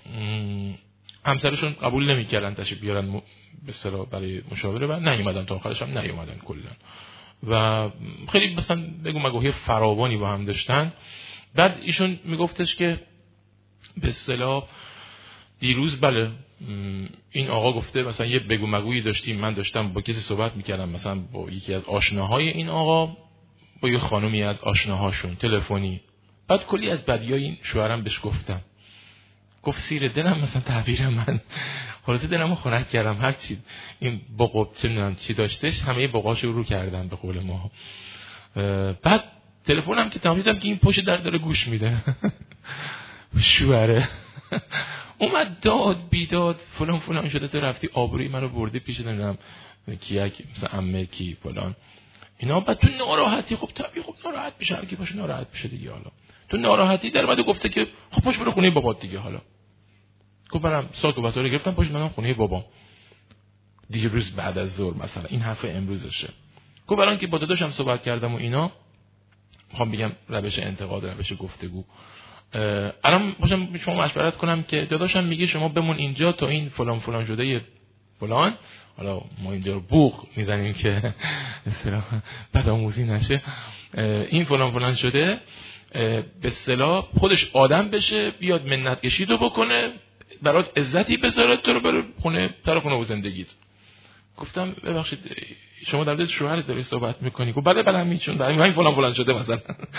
همسرشون قبول نمی‌کردن تشریف بیارن به اصطلاح برای مشاوره و نیومدن، تا آخرش هم نیومدن کلا. و خیلی مثلا بگو مگوی فراوانی با هم داشتن. بعد ایشون میگفتش که به اصطلاح دیروز بله این آقا گفته مثلا یه بگو مگویی داشتیم، من داشتم با کسی صحبت میکردم، مثلا با یکی از آشناهای این آقا، با یه خانومی از آشناهاشون تلفنی. بعد کلی از بدیای این شوهرم بهش گفتم. گفت سیر دلم مثلا تعبیر من حالت دلمو خنک کردم، هر چی این بقب چه میدونم چی داشتش همه بقاشو رو کردم به قول ما. بعد تلفنم که تمام دیدم که این پشت در داره گوش میده. شوهره اومد داد بیداد فلان فلان شده، تو رفتی آبروی منو بردی پیش نمیدونم کیه کی مثلا عمه کی فلان اینا. بعد تو ناراحتی، خب طبیعی خب ناراحت میشه، هر کی باشه ناراحت میشه دیگه. حالا تو ناراحتی در بعد گفته که خب پاش برو خونه بابات دیگه. حالا گفت برام ساک و وسایل گرفتم پاش منم خونه بابام دیگه روز بعد از ظهر مثلا. این حرف امروزشه. گفت برام که با داداشم صحبت کردم و اینا، میخوام بگم روش انتقاد، روش گفتگو. الان باشم شما مشورت کنم که داداشم میگه شما بمون اینجا تا این فلان فلان شده یه فلان، حالا ما اینجا رو بوق میزنیم که اصطلاح بدآموزی نشه، این فلان فلان شده به اصطلاح خودش آدم بشه، بیاد منت کشی رو بکنه، برات عزتی بذاره، تو رو بره خونه سر خونه و زندگیت. گفتم ببخشید شما در مورد شوهرت داری صحبت میکنی؟ گفت بله بله همین چون برای همین فلان فلان شده مثلا.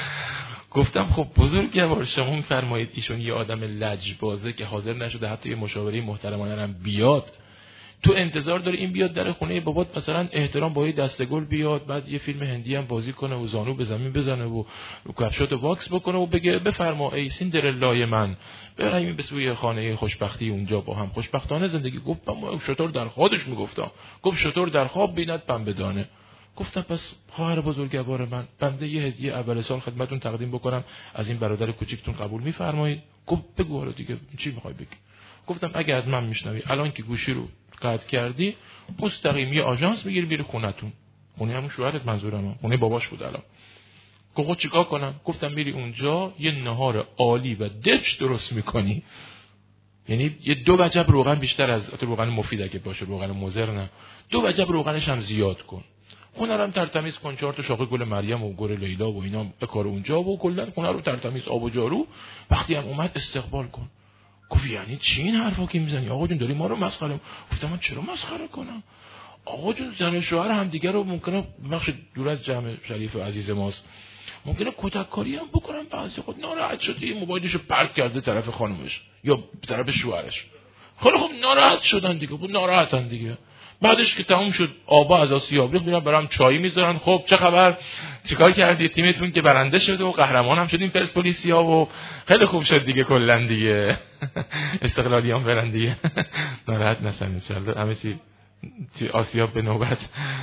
گفتم خب بزرگوار شما میفرمایید ایشون یه آدم لجبازه که حاضر نشده حتی یه مشاوره محترمانه هم بیاد، تو انتظار داری این بیاد در خونه بابات مثلا احترام با یه دستگل بیاد، بعد یه فیلم هندی هم بازی کنه و زانو به زمین بزنه و کفشات واکس بکنه و بگه بفرما ای سیندرلای من بریم به سوی خانه خوشبختی اونجا با هم خوشبختانه زندگی. گفتم شطور در خودش میگفتم، گفت شطور در خواب بیند پنبه دانه. گفتم پس خواهر بزرگوار من بنده یه هدیه اول سال خدمتتون تقدیم بکنم، از این برادر کوچیکتون قبول میفرمایید؟ گفت بگو حالا دیگه چی میخوای بگی؟ گفتم اگه از من میشنوی الان که گوشی رو قطع کردی مستقیم یه آژانس میگیری میری خونتون، خونه همون شوهرت منظورم، خونه باباش بود الان. گفت چیکار کنم؟ گفتم میری اونجا یه نهار عالی و دچ درست میکنی، یعنی یه دو وجب روغن بیشتر از روغن مفید اگه باشه، روغن مضر نه، دو وجب روغنش هم زیاد کن، خونه رو هم ترتمیز کن، چهار تا شاخه گل مریم و گل لیلا و اینا به کار اونجا و کلا خونه رو ترتمیز آب و جارو، وقتی هم اومد استقبال کن. گفت یعنی چی این حرفا که میزنی آقا جون؟ داری ما رو مسخره؟ گفتم من چرا مسخره کنم آقا جون؟ زن و شوهر هم دیگه رو ممکنه بخش دور از جمع شریف و عزیز ماست، ممکنه کتککاری هم بکنن، بعضی خود ناراحت شده یه موبایلشو پرت کرده طرف خانومش یا طرف شوهرش، خیلی خب ناراحت شدن دیگه، بود ناراحتن دیگه. بعدش که تموم شد آبا از آسیاب ریخت، میرن برام چای میذارن، خب چه خبر، چیکار کردی، تیمتون که برنده شد و قهرمان هم شدین پرسپولیسیا و خیلی خوب شد دیگه، کلا دیگه استقلالیان برن دیگه. ناراحت نشن ان شاء الله، همه چی آسیاب به نوبت.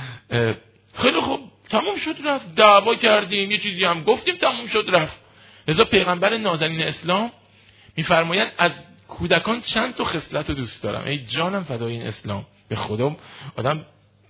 خیلی خوب تموم شد رفت، دعوا کردیم، یه چیزی هم گفتیم، تموم شد رفت. لذا پیغمبر نازنین اسلام میفرمایند از کودکان چند تا خصلت رو دوست دارم، ای جانم فدای این اسلام. به خدا آدم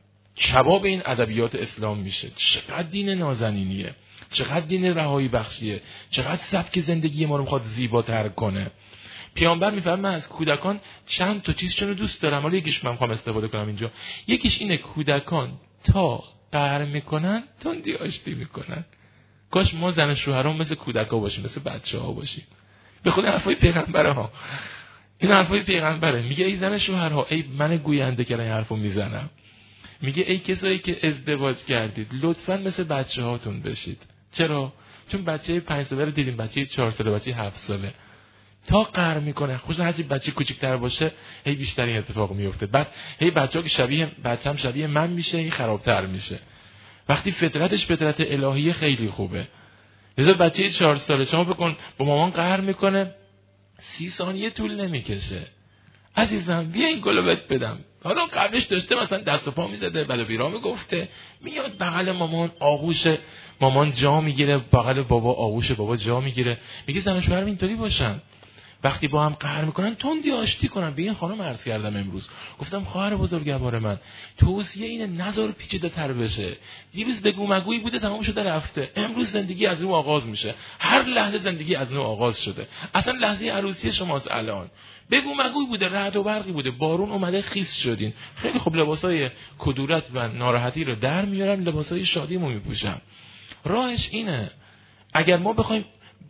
کباب این ادبیات اسلام میشه. چقدر دین نازنینیه، چقدر دین رهایی بخشیه، چقدر سبک زندگی ما رو میخواد زیباتر کنه. پیامبر میفرمه من از کودکان چند تا چیزشون رو دوست دارم. حالا یکیش من میخوام استفاده کنم اینجا. یکیش اینه کودکان تا قهر میکنن تندی آشتی میکنن. کاش ما زن شوهرام مثل کودکا باشیم، مثل بچه‌ها باشیم. به خود حرفای پیغمبره ها، این حرفای پیغمبره. میگه ای زن شوهرها، ای من گوینده که این حرفو میزنم، میگه ای کسایی که ازدواج کردید لطفاً مثل بچه‌هاتون بشید. چرا؟ چون بچه پنج ساله رو دیدیم، بچه چهار ساله، بچه هفت ساله تا قهر میکنه، خصوصا هرچی بچه کوچیک‌تر باشه هی بیشتر این اتفاق میفته. بعد هی بچه‌ها که شبیه بچه‌م شبیه من میشه، هی خرابتر میشه. وقتی فطرتش فطرت الهی خیلی خوبه. لذا بچه چهار ساله شما بکن با مامان قهر میکنه، سی ثانیه طول نمیکشه. عزیزم بیا این گلو بهت بدم. حالا قبلش داشته مثلا دست و پا میزده، بلا بیرا میگفته، میاد بغل مامان آغوش مامان جا میگیره، بغل بابا آغوش بابا جا میگیره. میگه زن و شوهر اینطوری باشن، وقتی با هم قهر میکنن تندی آشتی کنن. به این خانم عرض کردم امروز، گفتم خواهر بزرگوار من توصیه اینه نذار پیچیده تر بشه. دیروز بگو مگویی بوده تمام شده رفته، امروز زندگی از نو آغاز میشه. هر لحظه زندگی از نو آغاز شده. اصلا لحظه عروسی شماست الان. بگو مگوی بوده، رعد و برقی بوده، بارون اومده خیس شدین. خیلی خوب لباسای کدورت و ناراحتی رو در میارم، لباسای شادیمو میپوشم. راهش اینه. اگر ما بخوایم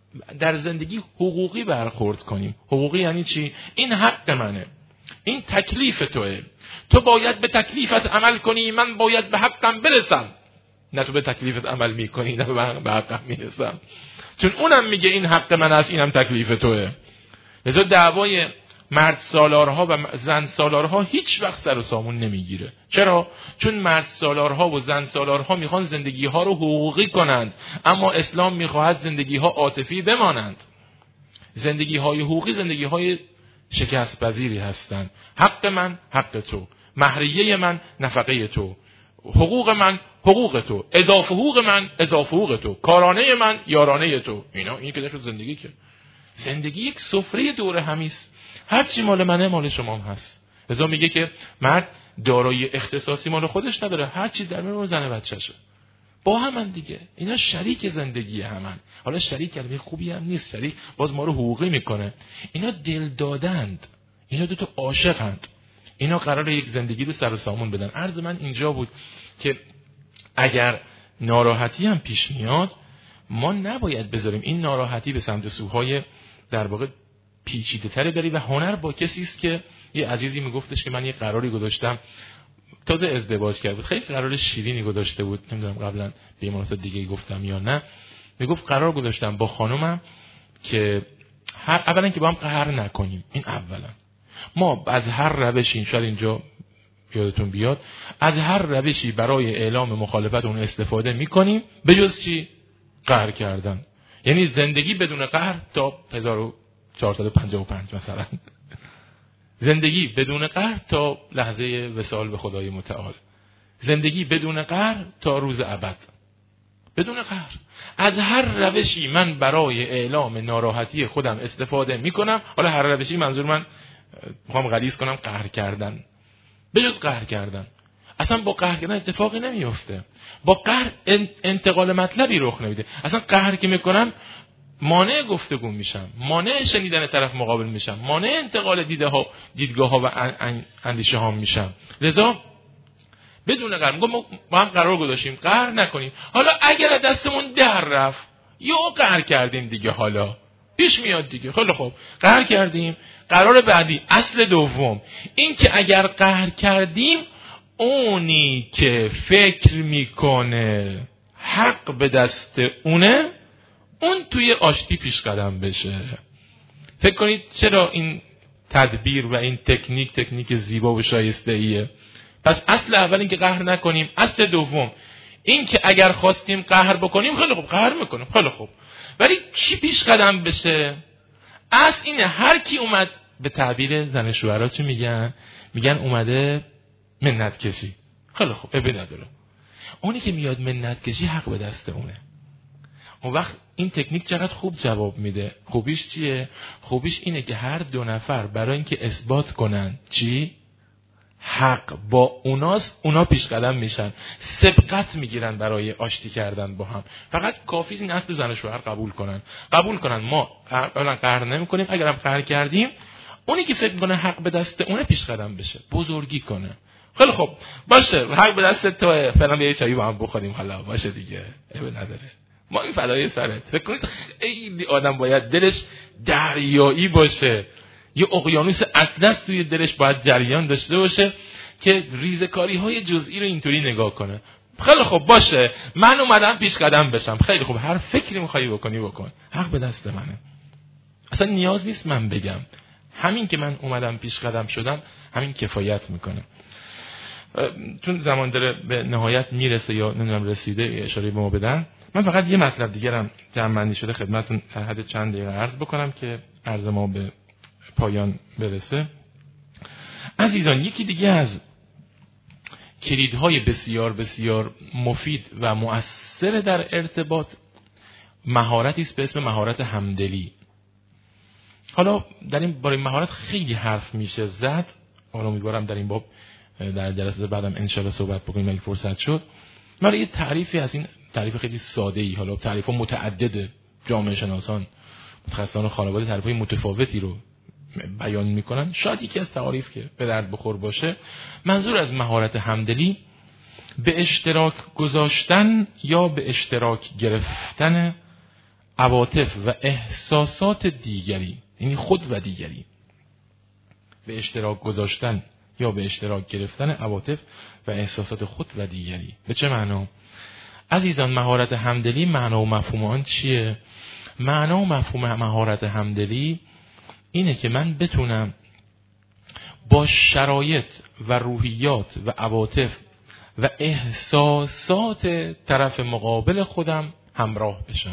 در زندگی حقوقی برخورد کنیم، حقوقی یعنی چی؟ این حق منه، این تکلیف توئه، تو باید به تکلیفت عمل کنی، من باید به حقم برسم. نه تو به تکلیفت عمل میکنی، نه به حقم میرسم، چون اونم میگه این حق من است، اینم تکلیف توئه. لذا دعوای مرد سالارها و زن سالارها هیچ وقت سر و سامون نمیگیره. چرا؟ چون مرد سالارها و زن سالارها میخوان زندگی ها رو حقوقی کنند، اما اسلام میخواهد زندگی ها عاطفی بمانند. زندگی های حقوقی زندگی های شکست پذیری هستند. حق من حق تو، مهریه من نفقه تو، حقوق من حقوق تو، اضافه حقوق من اضافه حقوق تو، کارانه من یارانه تو. اینا این که در زندگی که زندگی یک سفره دور همیست، هر چی مال منه مال شما هم هست. لذا میگه که مرد دارایی اختصاصی مال خودش نداره، هر چی در میون زنه بچه‌شه، با همن دیگه. اینا شریک زندگی همن. حالا شریک کلمه خوبی هم نیست، شریک باز ما رو حقوقی میکنه. اینا دل دادند، اینا دو تا عاشقند، اینا قراره یک زندگی رو سر و سامون بدن. عرض من اینجا بود که اگر ناراحتی هم پیش میاد، ما نباید بذاریم این ناراحتی به سمت سوهای در واقع پیچیده تری بری. و هنر با کسی است که یه عزیزی میگفتش که من یه قراری گذاشتم، تازه ازدواج کرد بود، خیلی قرار شیرینی گذاشته بود، نمیدونم قبلا به مناسبت دیگه گفتم یا نه. میگفت قرار گذاشتم با خانومم که هر اولا که با هم قهر نکنیم. این اولا ما از هر روشی، شاید اینجا یادتون بیاد، از هر روشی برای اعلام مخالفت اون استفاده میکنیم به جز چی؟ قهر کردن. یعنی زندگی بدون قهر تا هزار و چهارصد و پنجاه و پنج مثلا، زندگی بدون قهر تا لحظه وصال به خدای متعال، زندگی بدون قهر تا روز ابد، بدون قهر. از هر روشی من برای اعلام ناراحتی خودم استفاده میکنم. حالا هر روشی منظور من میخوام غلیظ کنم قهر کردن، به جز قهر کردن. اصلا با قهر کردن اتفاقی نمیفته، با قهر انتقال مطلبی رخ نمیده. اصلا قهر که میکنم مانع گفتگو میشم، مانع شنیدن طرف مقابل میشم، مانع انتقال دیده ها، دیدگاه ها و اندیشه ها میشم. لذا بدون قهر میگم ما هم قرار گذاشتیم قهر نکنیم. حالا اگر دستمون در رفت یا قهر کردیم دیگه، حالا پیش میاد دیگه، خیلی خوب قهر کردیم. قرار بعدی، اصل دوم، این که اگر قهر کردیم اونی که فکر میکنه حق به دست اونه، اون توی آشتی پیش قدم بشه. فکر کنید چرا این تدبیر و این تکنیک تکنیک زیبا و شایسته ایه. پس اصل اول این که قهر نکنیم، اصل دوم این که اگر خواستیم قهر بکنیم خیلی خوب قهر میکنیم، خیلی خوب، ولی کی پیش قدم بشه؟ اصل اینه هر کی اومد، به تعبیر زن شوهرها چی میگن؟ میگن اومده منت کشی. خیلی خوب، ابی نداره. اونی که میاد منت کشی حق به دست اونه. اون وقت این تکنیک چقدر خوب جواب میده. خوبیش چیه؟ خوبیش اینه که هر دو نفر برای اینکه اثبات کنن چی؟ حق با اوناست، اونا پیش قدم میشن، سبقت میگیرن برای آشتی کردن با هم. فقط کافی این اصل زن و شوهر قبول کنن قبول کنن ما اولا قهر نمیکنیم، اگرم قهر کردیم اونی که فکر کنه حق به دست اونه پیش قدم بشه، بزرگی کنه. خیلی خب باشه، حق به دست توئه، فعلا یه چایی با هم بخوریم حالا، باشه دیگه، عیب نداره، ما این فدای سرت. فکر کنید خیلی آدم باید دلش دریایی باشه، یه اقیانوس اطلس توی دلش باید جریان داشته باشه که ریزکاری های جزئی رو اینطوری نگاه کنه. خیلی خوب باشه، من اومدم پیش قدم بشم. خیلی خوب، هر فکری میخوایی بکنی بکن، حق به دست منه. اصلا نیاز نیست من بگم، همین که من اومدم پیش قدم شدم همین کفایت میکنه. چون زمان داره به نهایت میرسه یا نمیدونم رسیده اشاره به ما بدن، من فقط یه مطلب دیگرم جمع‌بندی شده خدمتتون در حد چند دقیقه عرض بکنم که عرض ما به پایان برسه. عزیزان، یکی دیگه از کلیدهای بسیار بسیار مفید و مؤثر در ارتباط مهارتی است به اسم مهارت همدلی. حالا در این باره مهارت خیلی حرف میشه زد، حالا امیدوارم در این باب در جلسه بعدم انشالله صحبت بکنیم اگه فرصت شد. من یه تعریفی از این، تعریف خیلی ساده ای، حالا تعریف‌ها متعدده، جامعه شناسان متخصصان خانواده تعریف‌های متفاوتی رو بیان میکنن، شاید یکی از تعاریف که به درد بخور باشه. منظور از مهارت همدلی به اشتراک گذاشتن یا به اشتراک گرفتن عواطف و احساسات دیگری، یعنی خود و دیگری، به اشتراک گذاشتن یا به اشتراک گرفتن عواطف و احساسات خود و دیگری. به چه معنا؟ عزیزان، مهارت همدلی معنا و مفهوم آن چیه؟ معنا و مفهوم مهارت همدلی اینه که من بتونم با شرایط و روحیات و عواطف و احساسات طرف مقابل خودم همراه بشم.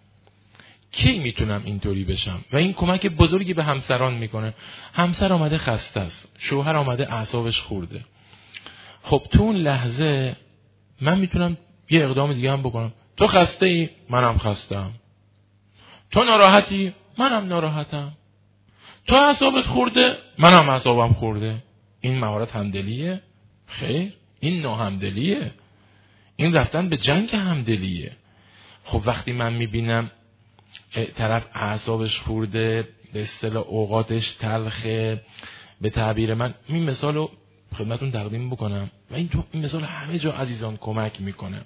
کی میتونم اینطوری بشم؟ و این کمک بزرگی به همسران میکنه. همسر آمده خسته است، شوهر آمده اعصابش خورده. خب تو اون لحظه من میتونم یه اقدام دیگه هم بکنم. تو خسته ای؟ منم خستم. تو ناراحتی؟ منم ناراحتم. تو اعصابت خورده؟ منم اعصابم خورده. این مهارت همدلیه؟ خیر، این ناهمدلیه. این رفتن به جنگ همدلیه. خب وقتی من میبینم طرف اعصابش خورده، به اصطلاح اوقاتش تلخه، به تعبیر من این مثال رو خدمتون تقدیم بکنم و این تو این مثال همه جا عزیزان کمک میکنه.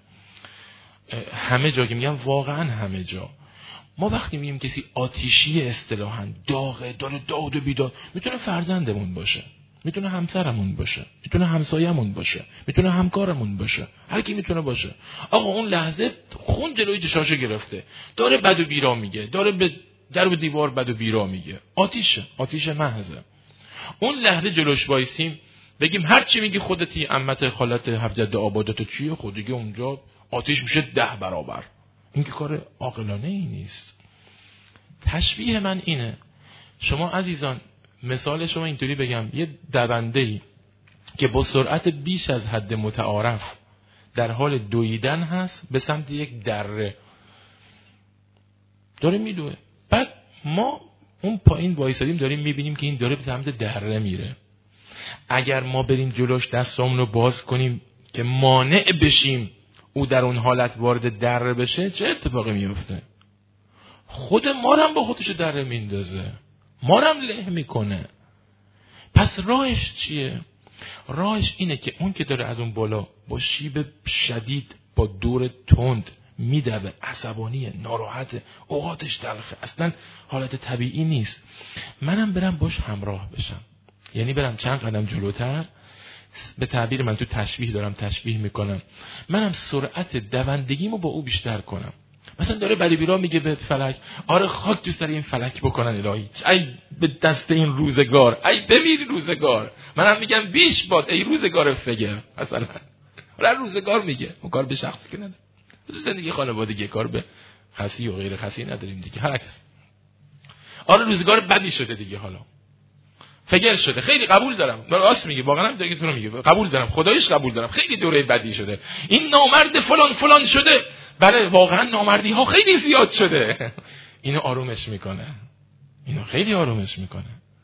همه جا که میگم واقعا همه جا. ما وقتی میگیم کسی آتیشی اصطلاحاً داغه، داره داد و بیداد، میتونه فرزندمون باشه، میتونه همسرمون باشه، میتونه همسایه‌مون باشه، میتونه همکارمون باشه، هر کی میتونه باشه. آقا اون لحظه خون جلوی چشاشو گرفته، داره بد و بیرا میگه، داره به در و دیوار بد و بیرا میگه، آتیشه، آتیش محضه. اون لحظه جلوش وایسیم بگیم هر چی میگی خودتی، عمت، خالت، حفظت آبادات چیه، خودی اونجا آتیش میشه ده برابر. این که کار عاقلانه ای نیست. تشبیه من اینه، شما عزیزان مثال شما اینطوری بگم، یه دونده‌ای که با سرعت بیش از حد متعارف در حال دویدن هست به سمت یک دره، داره میدوه، بعد ما اون پایین وایسادیم داریم میبینیم که این داره به سمت دره میره. اگر ما بریم جلوش دستامون رو باز کنیم که مانع بشیم او در اون حالت وارد دره بشه، چه اتفاقی میفته؟ خود ما رو هم با خودش دره میندازه، ما رو هم له میکنه. پس راهش چیه؟ راهش اینه که اون که داره از اون بالا با شیب شدید، با دور تند میدوه، عصبانیه، ناراحته، اوقاتش تلخه، اصلا حالت طبیعی نیست، منم برم باش همراه بشم. یعنی برم چند قدم جلوتر، به تعبیر من تو تشبیه دارم تشبیه میکنم، منم سرعت دوندگیمو با او بیشتر کنم. مثلا داره بلی بیرا میگه به فلک، آره خاک دوست داره این فلک بکنن الهی، ای به دست این روزگار، ای بمیری روزگار. منم میگم بیش باد ای روزگار فگر. مثلا آره روزگار میگه، اون کار به شخصی که نداره، تو زندگی خانوادگی کار به خاصی و غیر خاصی نداریم دیگه، هر کس. آره روزگار بدی شده دیگه. حالا فگر شده. خیلی قبول دارم، راست میگی، واقعا هم دیگه تو رو میگه قبول دارم، خداییش قبول دارم، خیلی دوره بدی شده، این نامرد فلان فلان شده. بله واقعا نامردی ها خیلی زیاد شده. اینو آرومش میکنه، اینو خیلی آرومش میکنه.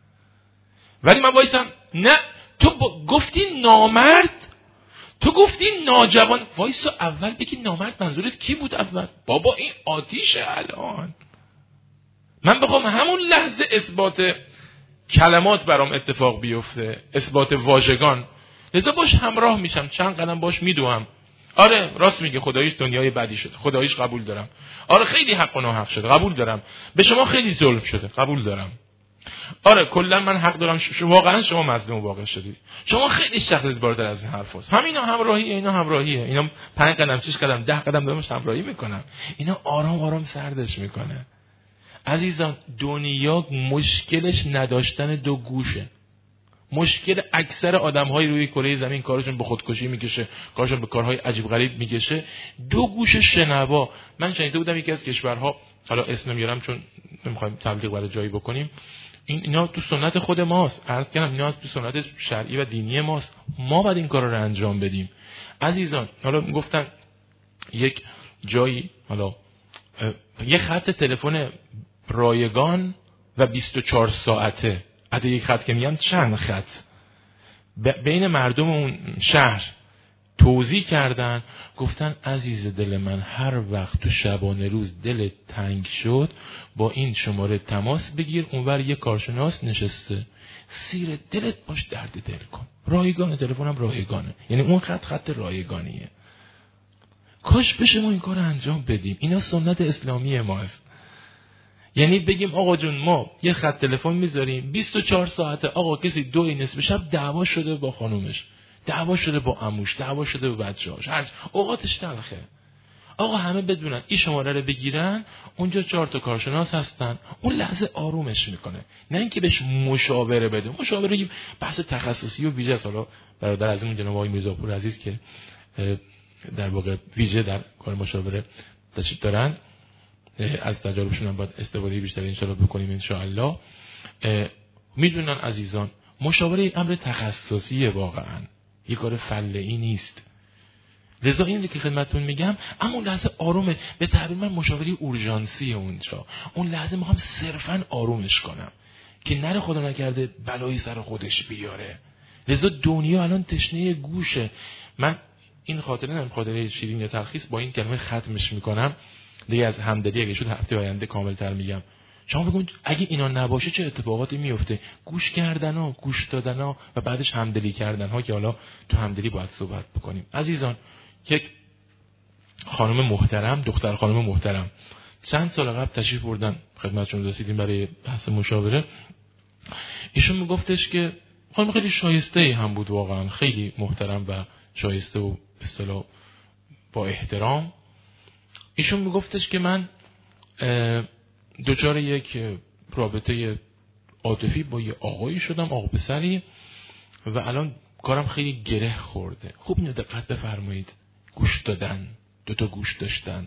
ولی من وایسم نه تو گفتی نامرد، تو گفتی ناجوان، وایسا اول بگی نامرد منظورت کی بود اول؟ بابا این آتیشه الان. من بخوام همون لحظه اثبات کلمات برام اتفاق بیفته، اثبات واژگان، لذا باش همراه میشم، چند قدم باش میدوام. آره راست میگه، خداییش دنیای بدی شده، خداییش قبول دارم. آره خیلی حق و ناحق شده، قبول دارم. به شما خیلی ظلم شده، قبول دارم. آره کلا من حق دارم، شما واقعا شما مظلوم واقع شدید، شما خیلی شخصیت بالاتر از این حرف هست. همینا همراهیه، اینا همراهیه، اینا پنج قدم شش قدم ده قدم دارمش همراهی میکنم، اینا آرام آرام سردش میکنه. عزیزان دنیا مشکلش نداشتن دو گوشه. مشکل اکثر آدم‌های روی کره زمین کارشون به خودکشی میکشه، کارشون به کارهای عجیب غریب میکشه، دو گوش شنوا. من شنیده بودم یکی از کشورها، حالا اسم نمیارم چون نمیخوایم تبلیغ برای جایی بکنیم، این اینا تو سنت خود ماست، عرض کردم اینا تو سنت شرعی و دینی ماست، ما باید این کارا رو انجام بدیم. عزیزان حالا گفتن یک جایی، حالا یک خط تلفن رایگان و بیست و چهار ساعته، از یک خط که میگن چند خط، بین مردم اون شهر توضیح کردن، گفتن عزیز دل من هر وقت تو شبانه روز دل تنگ شد با این شماره تماس بگیر، اونور یه کارشناس نشسته، سیر دلت باش درد دل کن. رایگانه، تلفنم رایگانه، یعنی اون خط خط رایگانیه. کاش بشه ما این کار انجام بدیم، اینا سنت اسلامی ماست. یعنی بگیم آقا جون ما یه خط تلفن میذاریم بیست و چهار ساعته، آقا کسی دوی نصف شب دعوا شده با خانومش، دعوا شده با عموش، دعوا شده با بچه‌هاش، هر اوقاتش تلخه، آقا همه بدونن این شماره رو بگیرن، اونجا چهار تا کارشناس هستن، اون لحظه آرومش میکنه. نه اینکه بهش مشاوره بده، مشاوره یه بحث تخصصی و ویژه است. حالا برادر عزیزمون جناب آقای میرزاپور عزیز که در واقع ویژه در کار مشاوره تشریف دارن، از تجاربشون هم باید استفاده بیشتری انشاءالله بکنیم انشاءالله. میدونن عزیزان مشاوره امر تخصصیه، واقعا یه کار فله‌ای نیست. لذا اینی که خدمتتون میگم، اما اون لحظه آرومه، به تعبیر من مشاوره اورژانسی اونجا، اون لحظه میخوام صرفا آرومش کنم که نره خدا نکرده بلایی سر خودش بیاره. لذا دنیا الان تشنه گوشه. من این خاطره نم خاطره شیرین یا تلخیص با این کلمه ختمش میکنم، دیگه از همدلی اگه شد هفته آینده کاملتر میگم. شما بگید اگه اینا نباشه چه اتفاقاتی میفته؟ گوش کردن ها، گوش دادن ها و بعدش همدلی کردن ها، که حالا تو همدلی باید صحبت بکنیم. عزیزان یک خانم محترم، دختر خانم محترم، چند سال قبل تشریف بردن خدمتشون رسیدیم برای بحث مشاوره. ایشون میگفتش که خانم خیلی شایسته هم بود، واقعا خیلی محترم و شایسته و به اصطلاح با احترام. ایشون میگفتش که من دوچار یک رابطه عاطفی با یه آقایی شدم، آقا پسری، و الان کارم خیلی گره خورده. خوب اینو دقت بفرمایید، گوش دادن، دوتا گوش داشتن.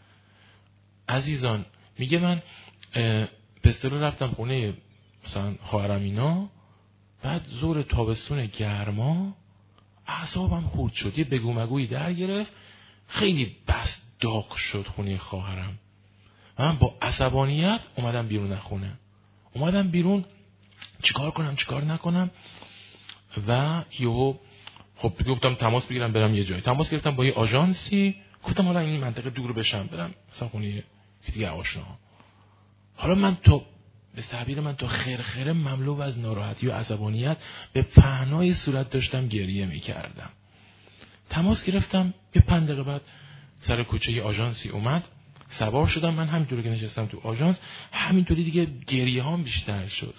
عزیزان میگه من به اصطلاح رفتم خونه مثلا خواهرم اینا، بعد زور تابستون گرما اعصابم خورد شد، یه بگو مگویی در گرفت، خیلی بس داغ شد خونه خواهرم. من با عصبانیت اومدم بیرون از خونه، اومدم بیرون چیکار کنم چیکار نکنم، و یهو خب گفتم تماس بگیرم برم یه جایی. تماس گرفتم با یه آژانسی، گفتم حالا این منطقه دور بشم برم مثلا خونه یه دیگه آشنا. حالا من تو به تعبیر من تو خیر خیره مملو از ناراحتی و عصبانیت به پهنای صورت داشتم گریه میکردم. تماس گرفتم، یه پنج دقیقه بعد سر کوچه یه آژانسی اومد، سوار شدم. من همینطوری که نشستم تو آژانس همینطوری دیگه گریه هام بیشتر شد،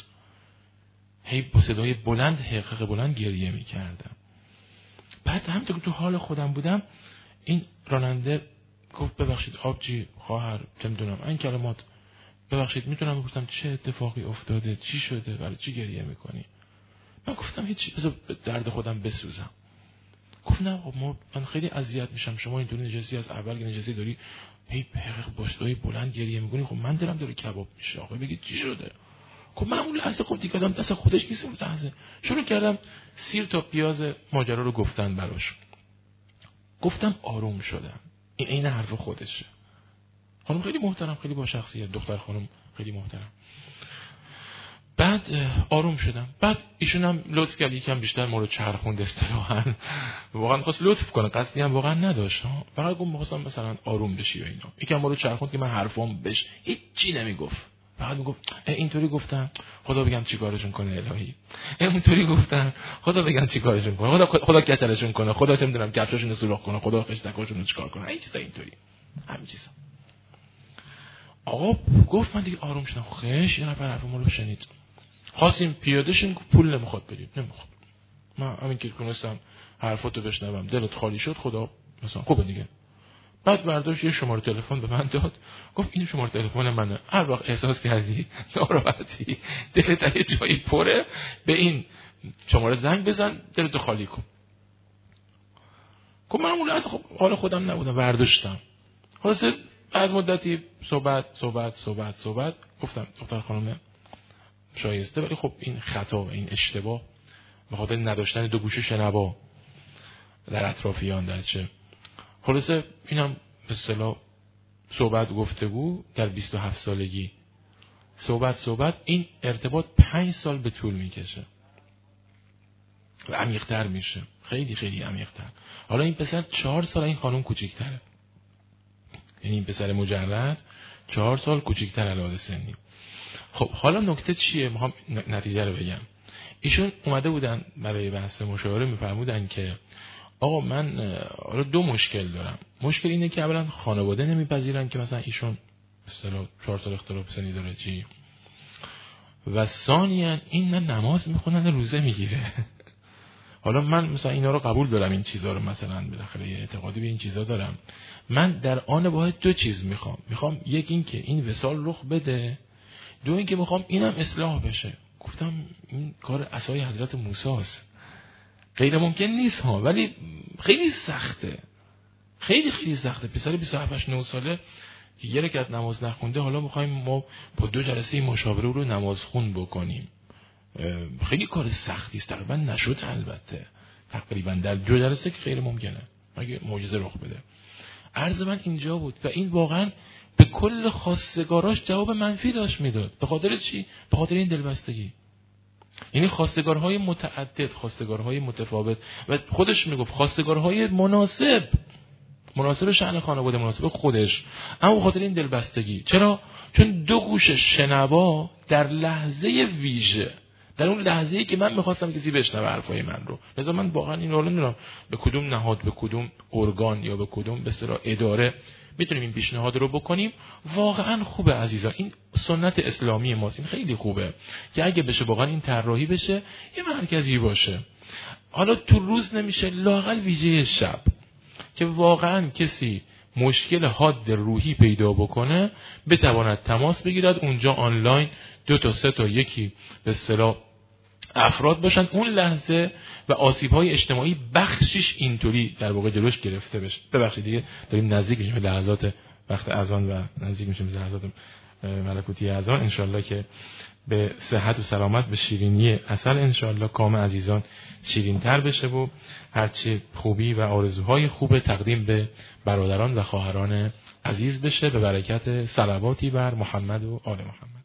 هی با صدای بلند حقیق بلند گریه میکردم. بعد همینطور که تو حال خودم بودم، این راننده گفت ببخشید آبجی خواهر چه میدونم این کلمات، ببخشید میتونم بپرسم چه اتفاقی افتاده، چی شده، برای چی گریه میکنی؟ من گفتم هیچ، بذار درد خودم بسوزم. گفت نه ما من خیلی اذیت میشم، شما اینطوری نشستی از اول که نشستی داری هی حقیق با صدای بلند گریه میکنی، خب من دلم داره کباب میشه. آقا بگید چی شده؟ خب من اون لحظه خب دیگه آدم دست خودش نیست، اون لحظه شروع کردم سیر تا پیاز ماجرا رو گفتن براش. گفتم آروم شدم. این این حرف خودشه. خانم خیلی محترم، خیلی با شخصیت، دختر خانم خیلی محترم. بعد آروم شدم. بعد ایشون هم لطف کرد یکم بیشتر ما رو چرخوند اصطلاحاً. واقعا خواست لطف کنه، قصدی هم واقعا نداشت. فقط گفت می‌خواستم مثلا آروم بشی و اینا. یکم ما رو چرخوند که من حرفام بش هیچ چی نمیگفت. فقط میگفت اینطوری گفتن خدا بگم چیکارشون کنه الهی. اینطوری گفتن خدا بگم چیکارشون کنه. خدا خدا کترشون کنه. خدا چه میدونم کفشاشون رو سوراخ کنه. خدا خشتکاشون رو چیکار کنه. این چیزا اینطوری. همین چیزا. آقا گفت من دیگه آروم شدم. خش یه نفر حرف ما رو شنید. خواستیم پیاده شیم، پول نمیخواد بدیم. نمیخواد. من همین که تونستم حرفاتو بشنوم دلت خالی شد خدا مثلا خوبه دیگه. بعد برداشت یه شماره تلفن به من داد، گفت این شماره تلفن منه، هر وقت احساس کردی ناراحتی دلت یه جایی پره به این شماره زنگ بزن دلت خالی کن. خب من اون لحظه خب حال خودم نبودم، برداشتم. خلاصه از مدتی صحبت صحبت صحبت صحبت گفتم دختر خانم شایسته، ولی خب این خطا و این اشتباه به خاطر نداشتن دو گوش شنوا در اطرافیان در چه. خلاصه اینم به اصطلاح صحبت گفتگو در بیست و هفت سالگی، صحبت صحبت این ارتباط پنج سال به طول میکشه و عمیق‌تر میشه، خیلی خیلی عمیق‌تر. حالا این پسر چهار سال این خانم کوچیک‌تره، یعنی این پسر مجرد چهار سال کوچیک‌تر علاوه سنی. خب حالا نکته چیه؟ میخوام نتیجه رو بگم. ایشون اومده بودن برای بحث مشاوره، میفرمودن که آقا من حالا دو مشکل دارم. مشکل اینه که اولا خانواده نمیپذیرن که مثلا ایشون مثلا چهار سال اختلاف سنی داره چی، و ثانیاً این نه نماز میخونن نه روزه میگیره. حالا من مثلا اینا رو قبول دارم، این چیزا رو مثلا بالاخره یه اعتقادی به این چیزا دارم. من در آن واحد دو چیز میخوام. میخوام یک این که این وصال رخ بده، دو این که میخوام اینم اصلاح بشه. گفتم این کار عصای حضرت موسی است، غیر ممکن نیست ها، ولی خیلی سخته، خیلی خیلی سخته. پسر بیست و هفت نه ساله که یه رکعت نماز نخونده، حالا میخوایم ما با دو جلسه مشاوره رو نماز خون بکنیم. خیلی کار سختی است. تقریبا نشد البته، تقریبا در دو جلسه که غیر ممکنه اگه معجزه رخ بده. عرض من اینجا بود و این واقعا به کل خواستگاراش جواب منفی داشت میداد. به خاطر چی؟ به خاطر این دلبستگی. یعنی خواستگارهای متعدد، خواستگارهای متفاوت، و خودش میگفت خواستگارهای مناسب، مناسب شأن خانواده، مناسب خودش، اما به خاطر این دلبستگی. چرا؟ چون دو گوش شنوا در لحظه ویژه، در اون لحظه‌ای که من می‌خواستم کسی بشنوه حرفای من رو، لذا من واقعا این رو نمی‌دونم به کدوم نهاد، به کدوم ارگان یا به کدوم به اصطلاح اداره میتونیم این پیشنهاد رو بکنیم. واقعا خوبه عزیزان، این سنت اسلامی ماست، این خیلی خوبه که اگه بشه واقعا این طراحی بشه، یه مرکزی باشه. حالا تو روز نمیشه، لااقل ویژه شب که واقعا کسی مشکل حاد روحی پیدا بکنه بتواند تماس بگیرد، اونجا آنلاین دو تا سه تا یکی به اصطلاح افراد باشن اون لحظه و آسیب‌های اجتماعی بخشش اینطوری در واقع جلوش گرفته بشه. ببخشید دیگه داریم نزدیک میشیم به لحظات وقت اذان و نزدیک میشیم به لحظات ملکوتی اذان. انشالله که به صحت و سلامت، به شیرینی عسل انشالله کام عزیزان شیرین‌تر بشه و هرچی خوبی و آرزوهای خوب تقدیم به برادران و خواهران عزیز بشه، به برکت صلواتی بر محمد و آل محمد.